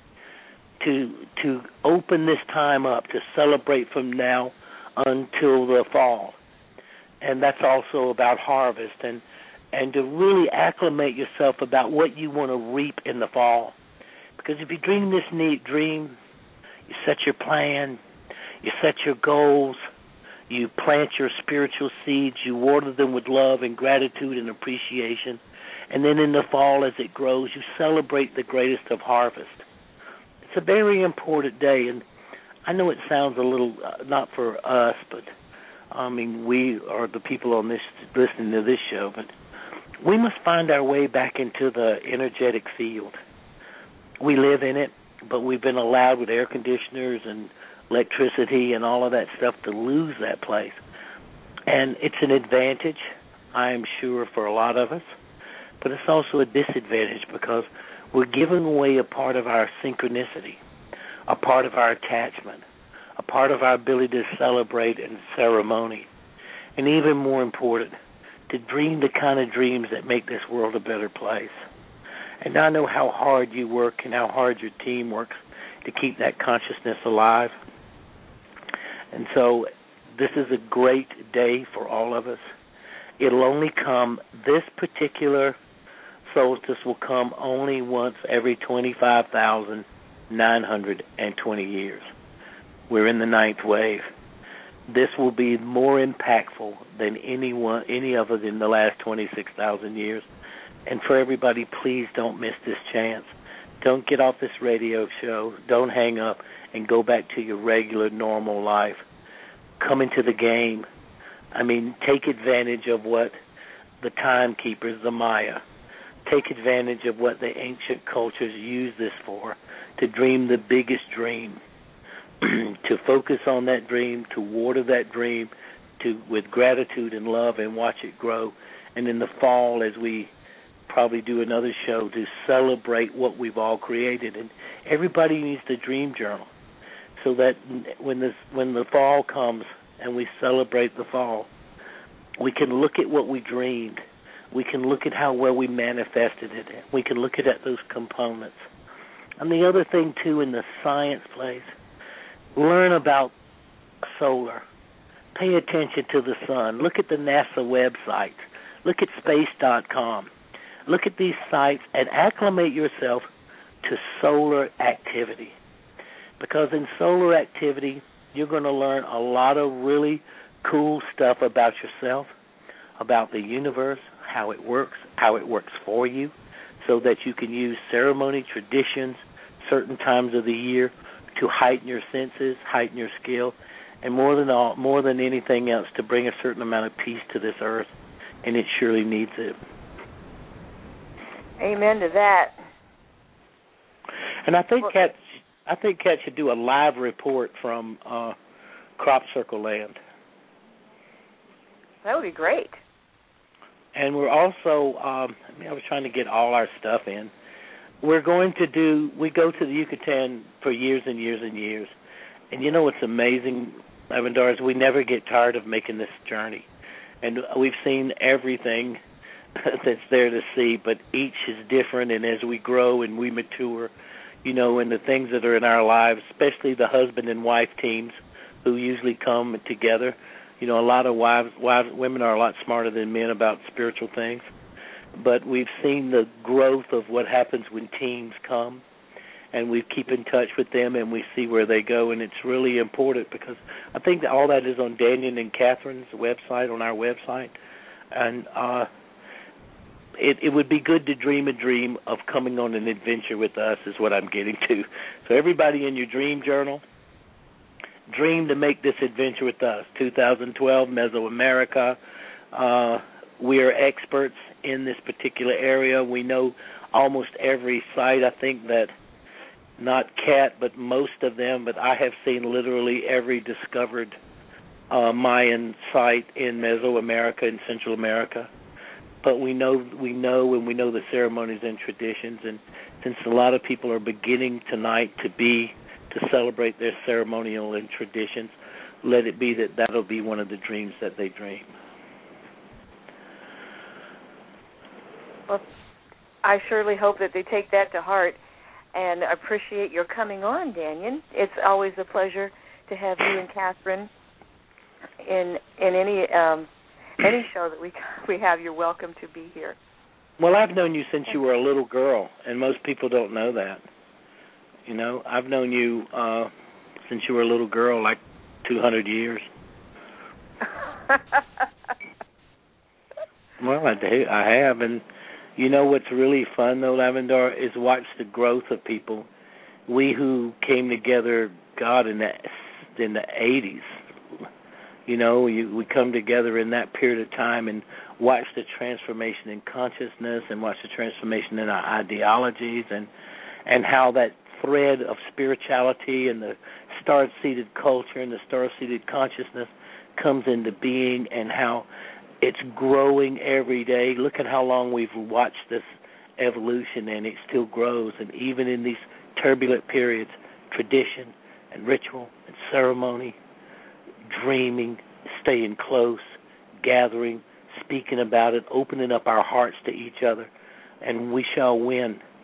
To to open this time up, to celebrate from now until the fall. And that's also about harvest, and, and to really acclimate yourself about what you want to reap in the fall. Because if you dream this neat dream, you set your plan, you set your goals, you plant your spiritual seeds, you water them with love and gratitude and appreciation, and then in the fall as it grows, you celebrate the greatest of harvest. It's a very important day, and I know it sounds a little, uh, not for us, but I mean, we are the people on this listening to this show, but we must find our way back into the energetic field. We live in it, but we've been allowed with air conditioners and electricity and all of that stuff to lose that place. And it's an advantage, I am sure, for a lot of us, but it's also a disadvantage because we're giving away a part of our synchronicity, a part of our attachment, a part of our ability to celebrate and ceremony, and even more important, to dream the kind of dreams that make this world a better place. And I know how hard you work and how hard your team works to keep that consciousness alive. And so this is a great day for all of us. It'll only come, this particular solstice will come only once every twenty-five thousand nine hundred twenty years. We're in the ninth wave. This will be more impactful than any one, any of it in the last twenty-six thousand years. And for everybody, please don't miss this chance. Don't get off this radio show. Don't hang up and go back to your regular, normal life. Come into the game. I mean, take advantage of what the timekeepers, the Maya, take advantage of what the ancient cultures used this for, to dream the biggest dream, to focus on that dream, to water that dream, to with gratitude and love and watch it grow. And in the fall, as we probably do another show, to celebrate what we've all created. And everybody needs the dream journal, so that when this when the fall comes and we celebrate the fall, we can look at what we dreamed. We can look at how well we manifested it. We can look at those components. And the other thing, too, in the science place, learn about solar. Pay attention to the sun. Look at the NASA website. Look at space dot com. Look at these sites and acclimate yourself to solar activity. Because in solar activity, you're going to learn a lot of really cool stuff about yourself, about the universe, how it works, how it works for you, so that you can use ceremony, traditions, certain times of the year to heighten your senses, heighten your skill, and more than all, more than anything else, to bring a certain amount of peace to this earth, and it surely needs it. Amen to that. And I think Kat, I think Kat should do a live report from uh, Crop Circle Land. That would be great. And we're also, um, I mean, I was trying to get all our stuff in. We're going to do, we go to the Yucatan for years and years and years. And you know what's amazing, Lavendar, is we never get tired of making this journey. And we've seen everything that's there to see, but each is different. And as we grow and we mature, you know, and the things that are in our lives, especially the husband and wife teams who usually come together, you know, a lot of wives, wives, women are a lot smarter than men about spiritual things. But we've seen the growth of what happens when teams come, and we keep in touch with them, and we see where they go, and it's really important because I think that all that is on Daniel and Catherine's website, on our website, and uh, it, it would be good to dream a dream of coming on an adventure with us is what I'm getting to. So everybody in your dream journal, dream to make this adventure with us. two thousand twelve, Mesoamerica. Uh, we are experts in this particular area. We know almost every site. I think that not Kat, but most of them, but I have seen literally every discovered uh, Mayan site in Mesoamerica and Central America. But we know we know and we know the ceremonies and traditions, and since a lot of people are beginning tonight to be to celebrate their ceremonial and traditions, let it be that that'll be one of the dreams that they dream. Well, I surely hope that they take that to heart and appreciate your coming on, Daniel. It's always a pleasure to have you and Catherine in in any um, any show that we we have. You're welcome to be here. Well, I've known you since you were a little girl, and most people don't know that. You know, I've known you uh, since you were a little girl, like two hundred years. Well, I, do, I have, and you know what's really fun, though, Lavendar, is watch the growth of people. We who came together, God, in the, in the eighties, you know, you, we come together in that period of time and watch the transformation in consciousness and watch the transformation in our ideologies and, and how that thread of spirituality and the star-seeded culture and the star-seeded consciousness comes into being, and how it's growing every day. Look at how long we've watched this evolution, and it still grows. And even in these turbulent periods, tradition and ritual and ceremony, dreaming, staying close, gathering, speaking about it, opening up our hearts to each other, and we shall win.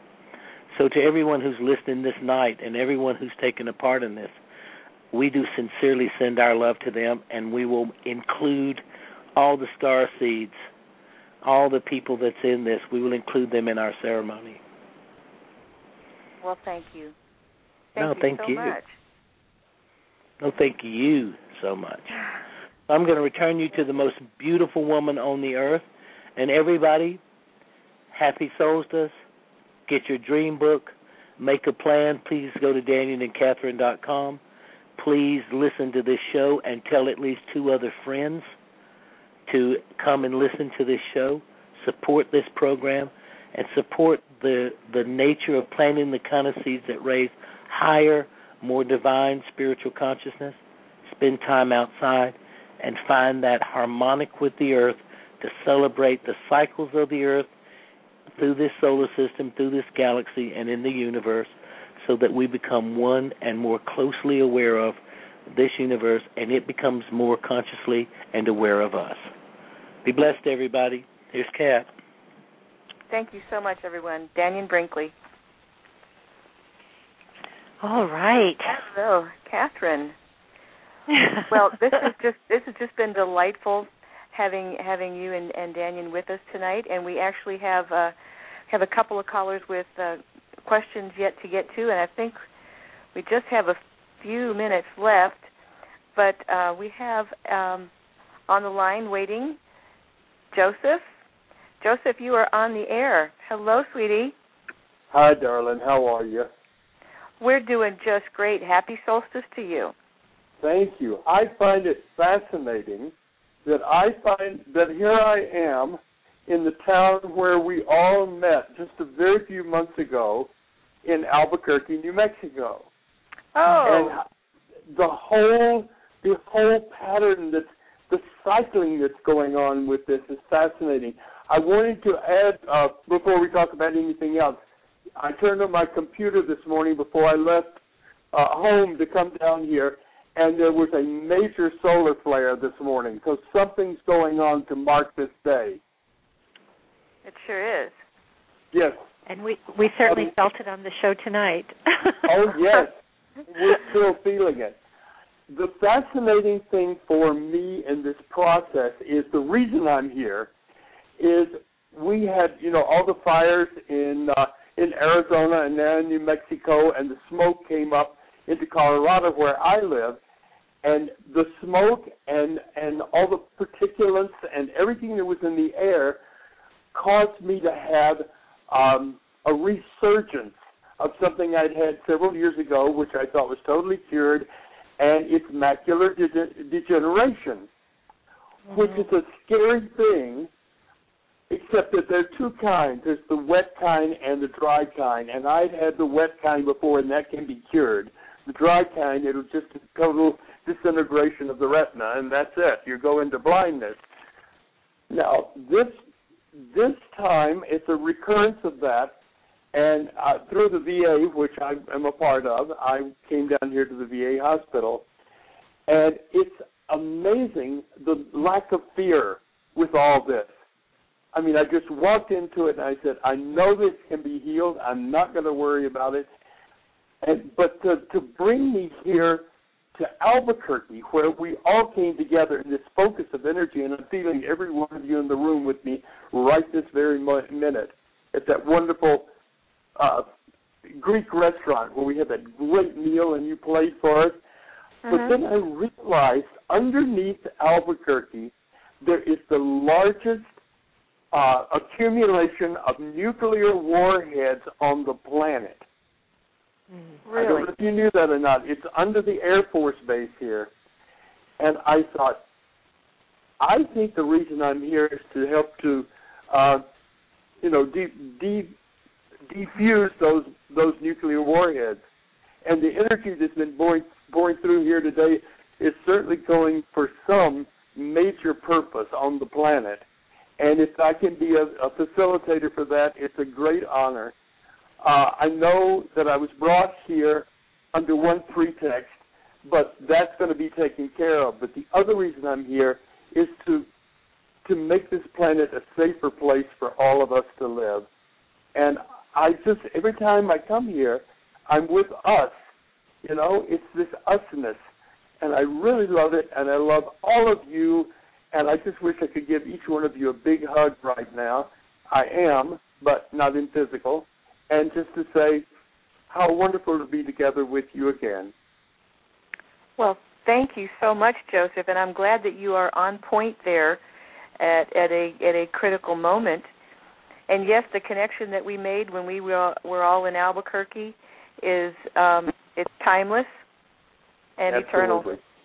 So to everyone who's listening this night and everyone who's taken a part in this, we do sincerely send our love to them, and we will include all the star seeds, all the people that's in this. We will include them in our ceremony. Well, thank you. Thank no, you thank so you. much. No, thank you so much. I'm going to return you to the most beautiful woman on the earth. And everybody, happy solstice. Get your dream book. Make a plan. Please go to Daniel and Catherine dot com. Please listen to this show and tell at least two other friends to come and listen to this show. Support this program and support the the nature of planting the kind of seeds that raise higher, more divine spiritual consciousness. Spend time outside and find that harmonic with the earth to celebrate the cycles of the earth through this solar system, through this galaxy, and in the universe, so that we become one and more closely aware of this universe, and it becomes more consciously and aware of us. Be blessed, everybody. Here's Kat. Thank you so much, everyone. Daniel Brinkley. All right. So, Catherine. Well, this is just this has just been delightful having having you and, and Daniel with us tonight, and we actually have uh, have a couple of callers with uh, questions yet to get to, and I think we just have a few minutes left, but uh, we have um, on the line waiting Joseph. Joseph, you are on the air. Hello, sweetie. Hi, darling. How are you? We're doing just great. Happy solstice to you. Thank you. I find it fascinating that I find that here I am in the town where we all met just a very few months ago in Albuquerque, New Mexico. Oh. And the whole the whole pattern, that's the cycling that's going on with this is fascinating. I wanted to add, uh, before we talk about anything else, I turned on my computer this morning before I left uh, home to come down here, and there was a major solar flare this morning. So something's going on to mark this day. It sure is. Yes. And we, we certainly um, felt it on the show tonight. Oh, yes. We're still feeling it. The fascinating thing for me in this process is the reason I'm here is we had, you know, all the fires in uh, in Arizona and now in New Mexico, and the smoke came up into Colorado where I live, and the smoke and and all the particulates and everything that was in the air caused me to have um, a resurgence of something I'd had several years ago, which I thought was totally cured, and it's macular de- degeneration, mm-hmm. which is a scary thing, except that there are two kinds. There's the wet kind and the dry kind, and I'd had the wet kind before, and that can be cured. The dry kind, it was just a total disintegration of the retina, and that's it. You go into blindness. Now, this this time, it's a recurrence of that, and uh, through the V A, which I am a part of, I came down here to the V A hospital, and it's amazing the lack of fear with all this. I mean, I just walked into it and I said, I know this can be healed. I'm not going to worry about it. And but to, to bring me here to Albuquerque, where we all came together in this focus of energy, and I'm feeling every one of you in the room with me right this very minute at that wonderful uh, Greek restaurant where we had that great meal and you played for us. Uh-huh. But then I realized underneath Albuquerque there is the largest Uh, accumulation of nuclear warheads on the planet. Really? I don't know if you knew that or not. It's under the Air Force Base here. And I thought, I think the reason I'm here is to help to, uh, you know, de- de- defuse those those nuclear warheads. And the energy that's been pouring, pouring through here today is certainly going for some major purpose on the planet. And if I can be a, a facilitator for that, it's a great honor. Uh, I know that I was brought here under one pretext, but that's going to be taken care of. But the other reason I'm here is to to make this planet a safer place for all of us to live. And I I just, every time I come here, I'm with us. You know, it's this usness. And I really love it, and I love all of you, and I just wish I could give each one of you a big hug right now. I am, but not in physical. And just to say how wonderful to be together with you again. Well, thank you so much, Joseph, and I'm glad that you are on point there at, at a at a critical moment. And yes, the connection that we made when we were, were all in Albuquerque is um, it's timeless and Absolutely. eternal.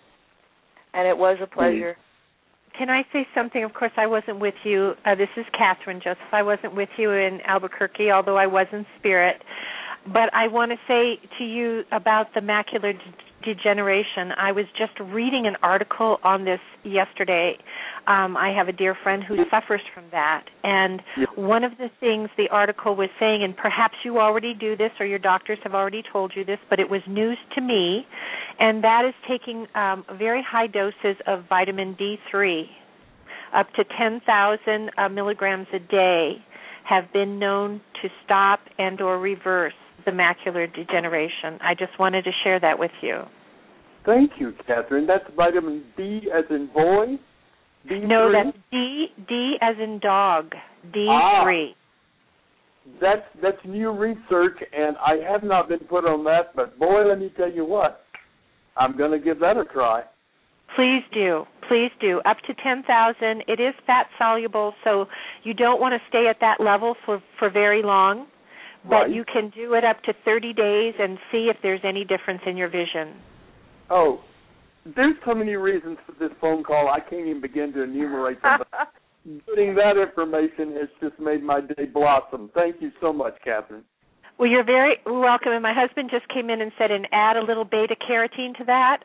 And it was a pleasure. Can I say something? Of course, I wasn't with you. Uh, this is Catherine, Joseph. I wasn't with you in Albuquerque, although I was in spirit. But I want to say to you about the macular de- degeneration. I was just reading an article on this yesterday. Um, I have a dear friend who suffers from that. And one of the things the article was saying, and perhaps you already do this or your doctors have already told you this, but it was news to me, and that is taking um, very high doses of vitamin D three, up to ten thousand uh, milligrams a day, have been known to stop and or reverse the macular degeneration. I just wanted to share that with you. Thank you, Catherine. That's vitamin D as in boy? D three? No, that's D, D as in dog, D three. Ah, that's, that's new research, and I have not been put on that, but boy, let me tell you what, I'm going to give that a try. Please do. Please do. Up to ten thousand. It is fat-soluble, so you don't want to stay at that level for, for very long. But Right. you can do it up to thirty days and see if there's any difference in your vision. Oh, there's so many reasons for this phone call, I can't even begin to enumerate them. But getting that information has just made my day blossom. Thank you so much, Catherine. Well, you're very welcome. And my husband just came in and said, and add a little beta-carotene to that.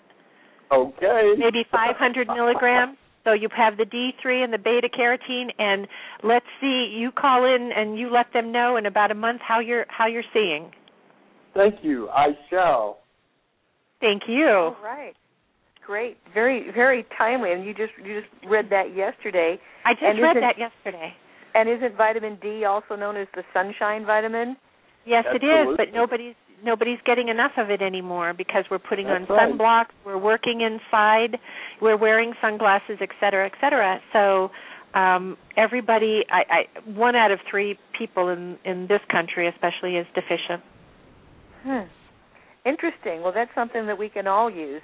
Okay. Maybe five hundred milligrams. So you have the D three and the beta-carotene, and let's see, you call in and you let them know in about a month how you're how you're seeing. Thank you. I shall. Thank you. All right. Great. Very, very timely. And you just you just read that yesterday. I just and read that yesterday. And isn't vitamin D also known as the sunshine vitamin? Yes, Absolutely. it is, but nobody's nobody's getting enough of it anymore because we're putting That's on right. sunblocks, we're working inside, we're wearing sunglasses, et cetera, et cetera. So um, everybody, I, I, one out of three people in, in this country especially is deficient. Hmm. Interesting. Well, that's something that we can all use.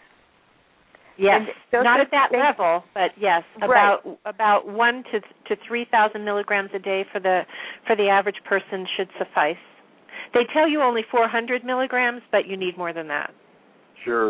Yes, And not at that think, level, but yes, Right. about about one to to three thousand milligrams a day for the for the average person should suffice. They tell you only four hundred milligrams, but you need more than that. Sure.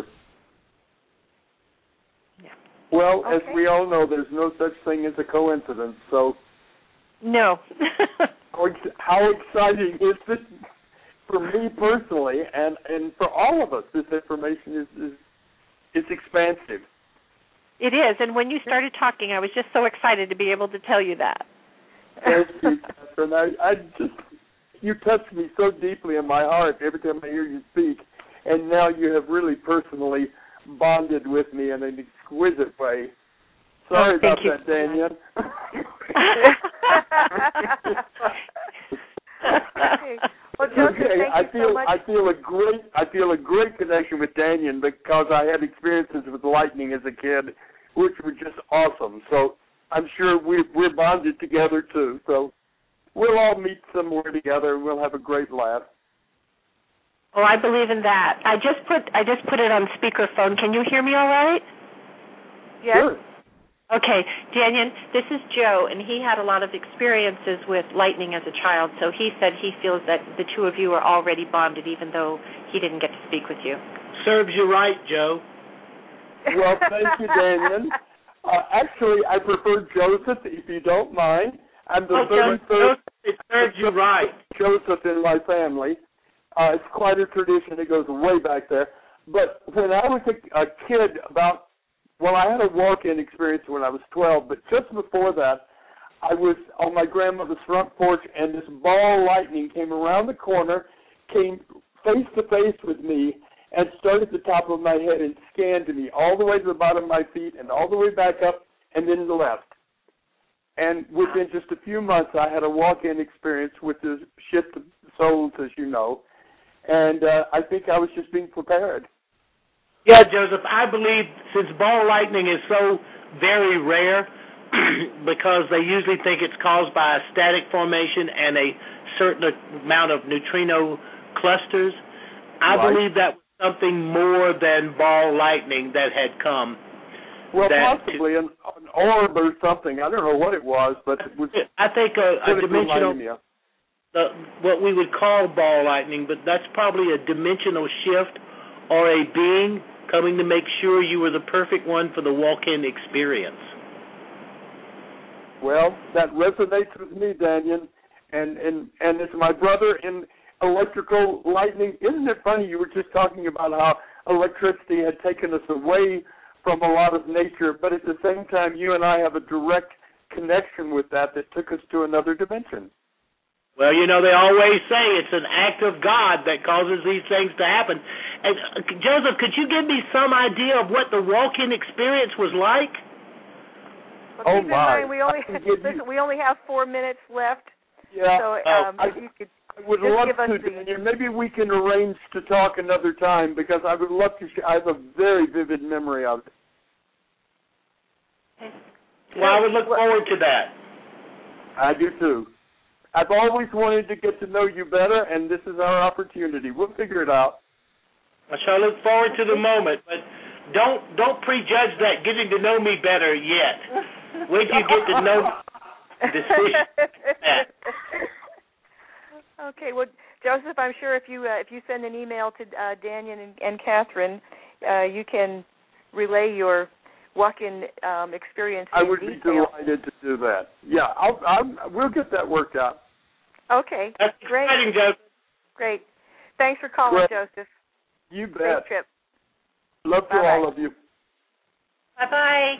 Yeah. Well, Okay. as we all know, there's no such thing as a coincidence. So No. how, ex- how exciting is this for me personally, and, and for all of us? This information is, is it's expansive. It is, and when you started talking, I was just so excited to be able to tell you that. Thank you, Catherine. I, I just, you touch me so deeply in my heart every time I hear you speak, and now you have really personally bonded with me in an exquisite way. Sorry Oh, thank about you that, so Daniel. Okay. Well, Joseph, okay, thank I you feel so much. I feel a great I feel a great connection with Daniel because I had experiences with lightning as a kid, which were just awesome. So I'm sure we we're bonded together too. So we'll all meet somewhere together and we'll have a great laugh. Oh, I believe in that. I just put I just put it on speakerphone. Can you hear me all right? Yes. Sure. Okay, Daniel, this is Joe, and he had a lot of experiences with lightning as a child, so he said he feels that the two of you are already bonded, even though he didn't get to speak with you. Serves you right, Joe. Well, thank you, Daniel. Uh, actually, I prefer Joseph, if you don't mind. I'm the Oh, thirty-third It serves you right. Joseph in my family. Uh, it's quite a tradition. It goes way back there. But when I was a, a kid, about Well, I had a walk-in experience when I was twelve, but just before that, I was on my grandmother's front porch, and this ball of lightning came around the corner, came face-to-face with me, and started at the top of my head and scanned me all the way to the bottom of my feet and all the way back up and then left. And within just a few months, I had a walk-in experience with the shift of soul to as you know, and uh, I think I was just being prepared. Yeah, Joseph, I believe since ball lightning is so very rare, because they usually think it's caused by a static formation and a certain amount of neutrino clusters, I right. believe that was something more than ball lightning that had come. Well, that possibly an, an orb or something. I don't know what it was, but it was. I think a, a dimensional, the, what we would call ball lightning, but that's probably a dimensional shift or a being coming to make sure you were the perfect one for the walk-in experience. Well, that resonates with me, Daniel, and and and as my brother in electrical lightning, isn't it funny? You were just talking about how electricity had taken us away from a lot of nature, but at the same time, you and I have a direct connection with that that took us to another dimension. Well, you know, they always say it's an act of God that causes these things to happen. And, uh, Joseph, could you give me some idea of what the walk-in experience was like? Well, oh keep my! in mind, we only listen, we only have four minutes left. Yeah. So um, I, if you could I would just love give us to, the... Daniel. Maybe we can arrange to talk another time because I would love to. Sh- I have a very vivid memory of it. Well, I would look forward to that. I do too. I've always wanted to get to know you better, and this is our opportunity. We'll figure it out. I shall look forward to the moment, but don't don't prejudge that getting to know me better yet. Wait till you get to know the decision. Okay, well, Joseph, I'm sure if you uh, if you send an email to uh, Daniel and, and Catherine, uh, you can relay your walk-in um, experience in I would detail. be delighted to do that. Yeah, I'll, I'll, we'll get that worked out. Okay, That's great. exciting, Joseph. Great. Thanks for calling, Great. Joseph. You bet. Great trip. Love to Bye-bye. all of you. Bye-bye.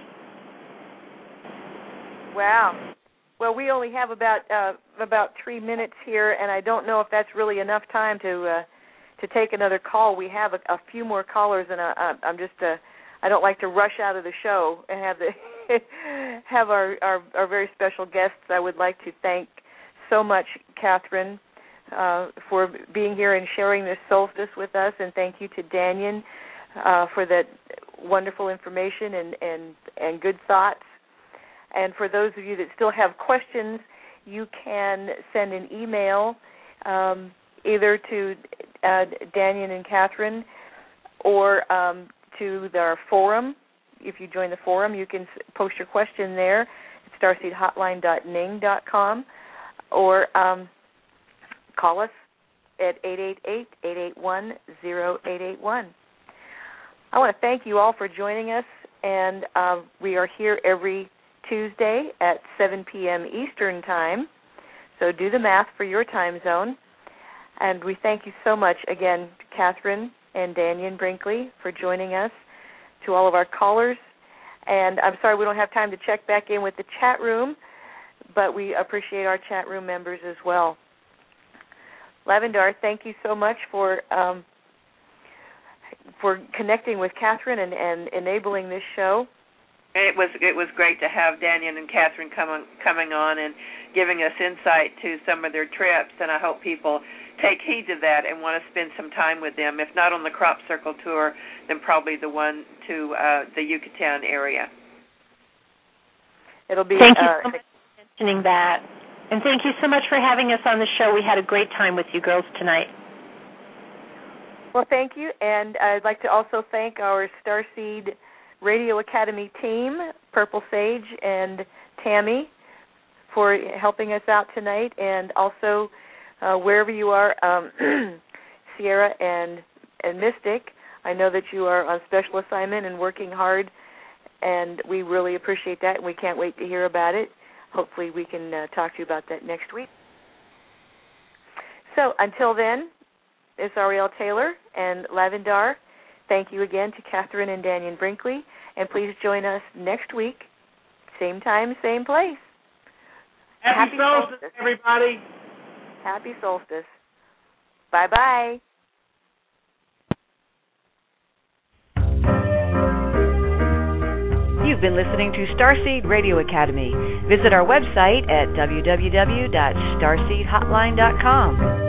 Wow. Well, we only have about uh, about three minutes here, and I don't know if that's really enough time to uh, to take another call. We have a, a few more callers, and I, I'm just uh, I don't like to rush out of the show and have the have our, our our very special guests. I would like to thank so much Catherine uh, for being here and sharing this solstice with us, and thank you to Daniel uh, for that wonderful information and, and, and good thoughts. And for those of you that still have questions, you can send an email um, either to uh, Daniel and Catherine or um, to their forum. If you join the forum, you can post your question there at starseed hotline dot ning dot com or um, call us at eight eight eight, eight eight one, zero eight eight one. I want to thank you all for joining us, and uh, we are here every Tuesday at seven p.m. Eastern Time, so do the math for your time zone. And we thank you so much again, Catherine and Daniel Brinkley, for joining us, to all of our callers. And I'm sorry we don't have time to check back in with the chat room, but we appreciate our chat room members as well. Lavendar, thank you so much for um, for connecting with Catherine and, and enabling this show. It was it was great to have Daniel and Catherine coming coming on and giving us insight to some of their trips, and I hope people take heed to that and want to spend some time with them. If not on the Crop Circle tour, then probably the one to uh, the Yucatan area. It'll be. Thank you uh, so much for mentioning that, and thank you so much for having us on the show. We had a great time with you girls tonight. Well, thank you, and I'd like to also thank our Starseed Radio Academy team, Purple Sage and Tammy, for helping us out tonight, and also uh, wherever you are, um, Sierra and, and Mystic, I know that you are on special assignment and working hard, and we really appreciate that, and we can't wait to hear about it. Hopefully we can uh, talk to you about that next week. So until then, it's Ariel Taylor and Lavendar. Thank you again to Catherine and Daniel Brinkley, and please join us next week, same time, same place. Happy, Happy solstice, solstice, everybody. Happy solstice. Bye-bye. You've been listening to Starseed Radio Academy. Visit our website at w w w dot starseed hotline dot com.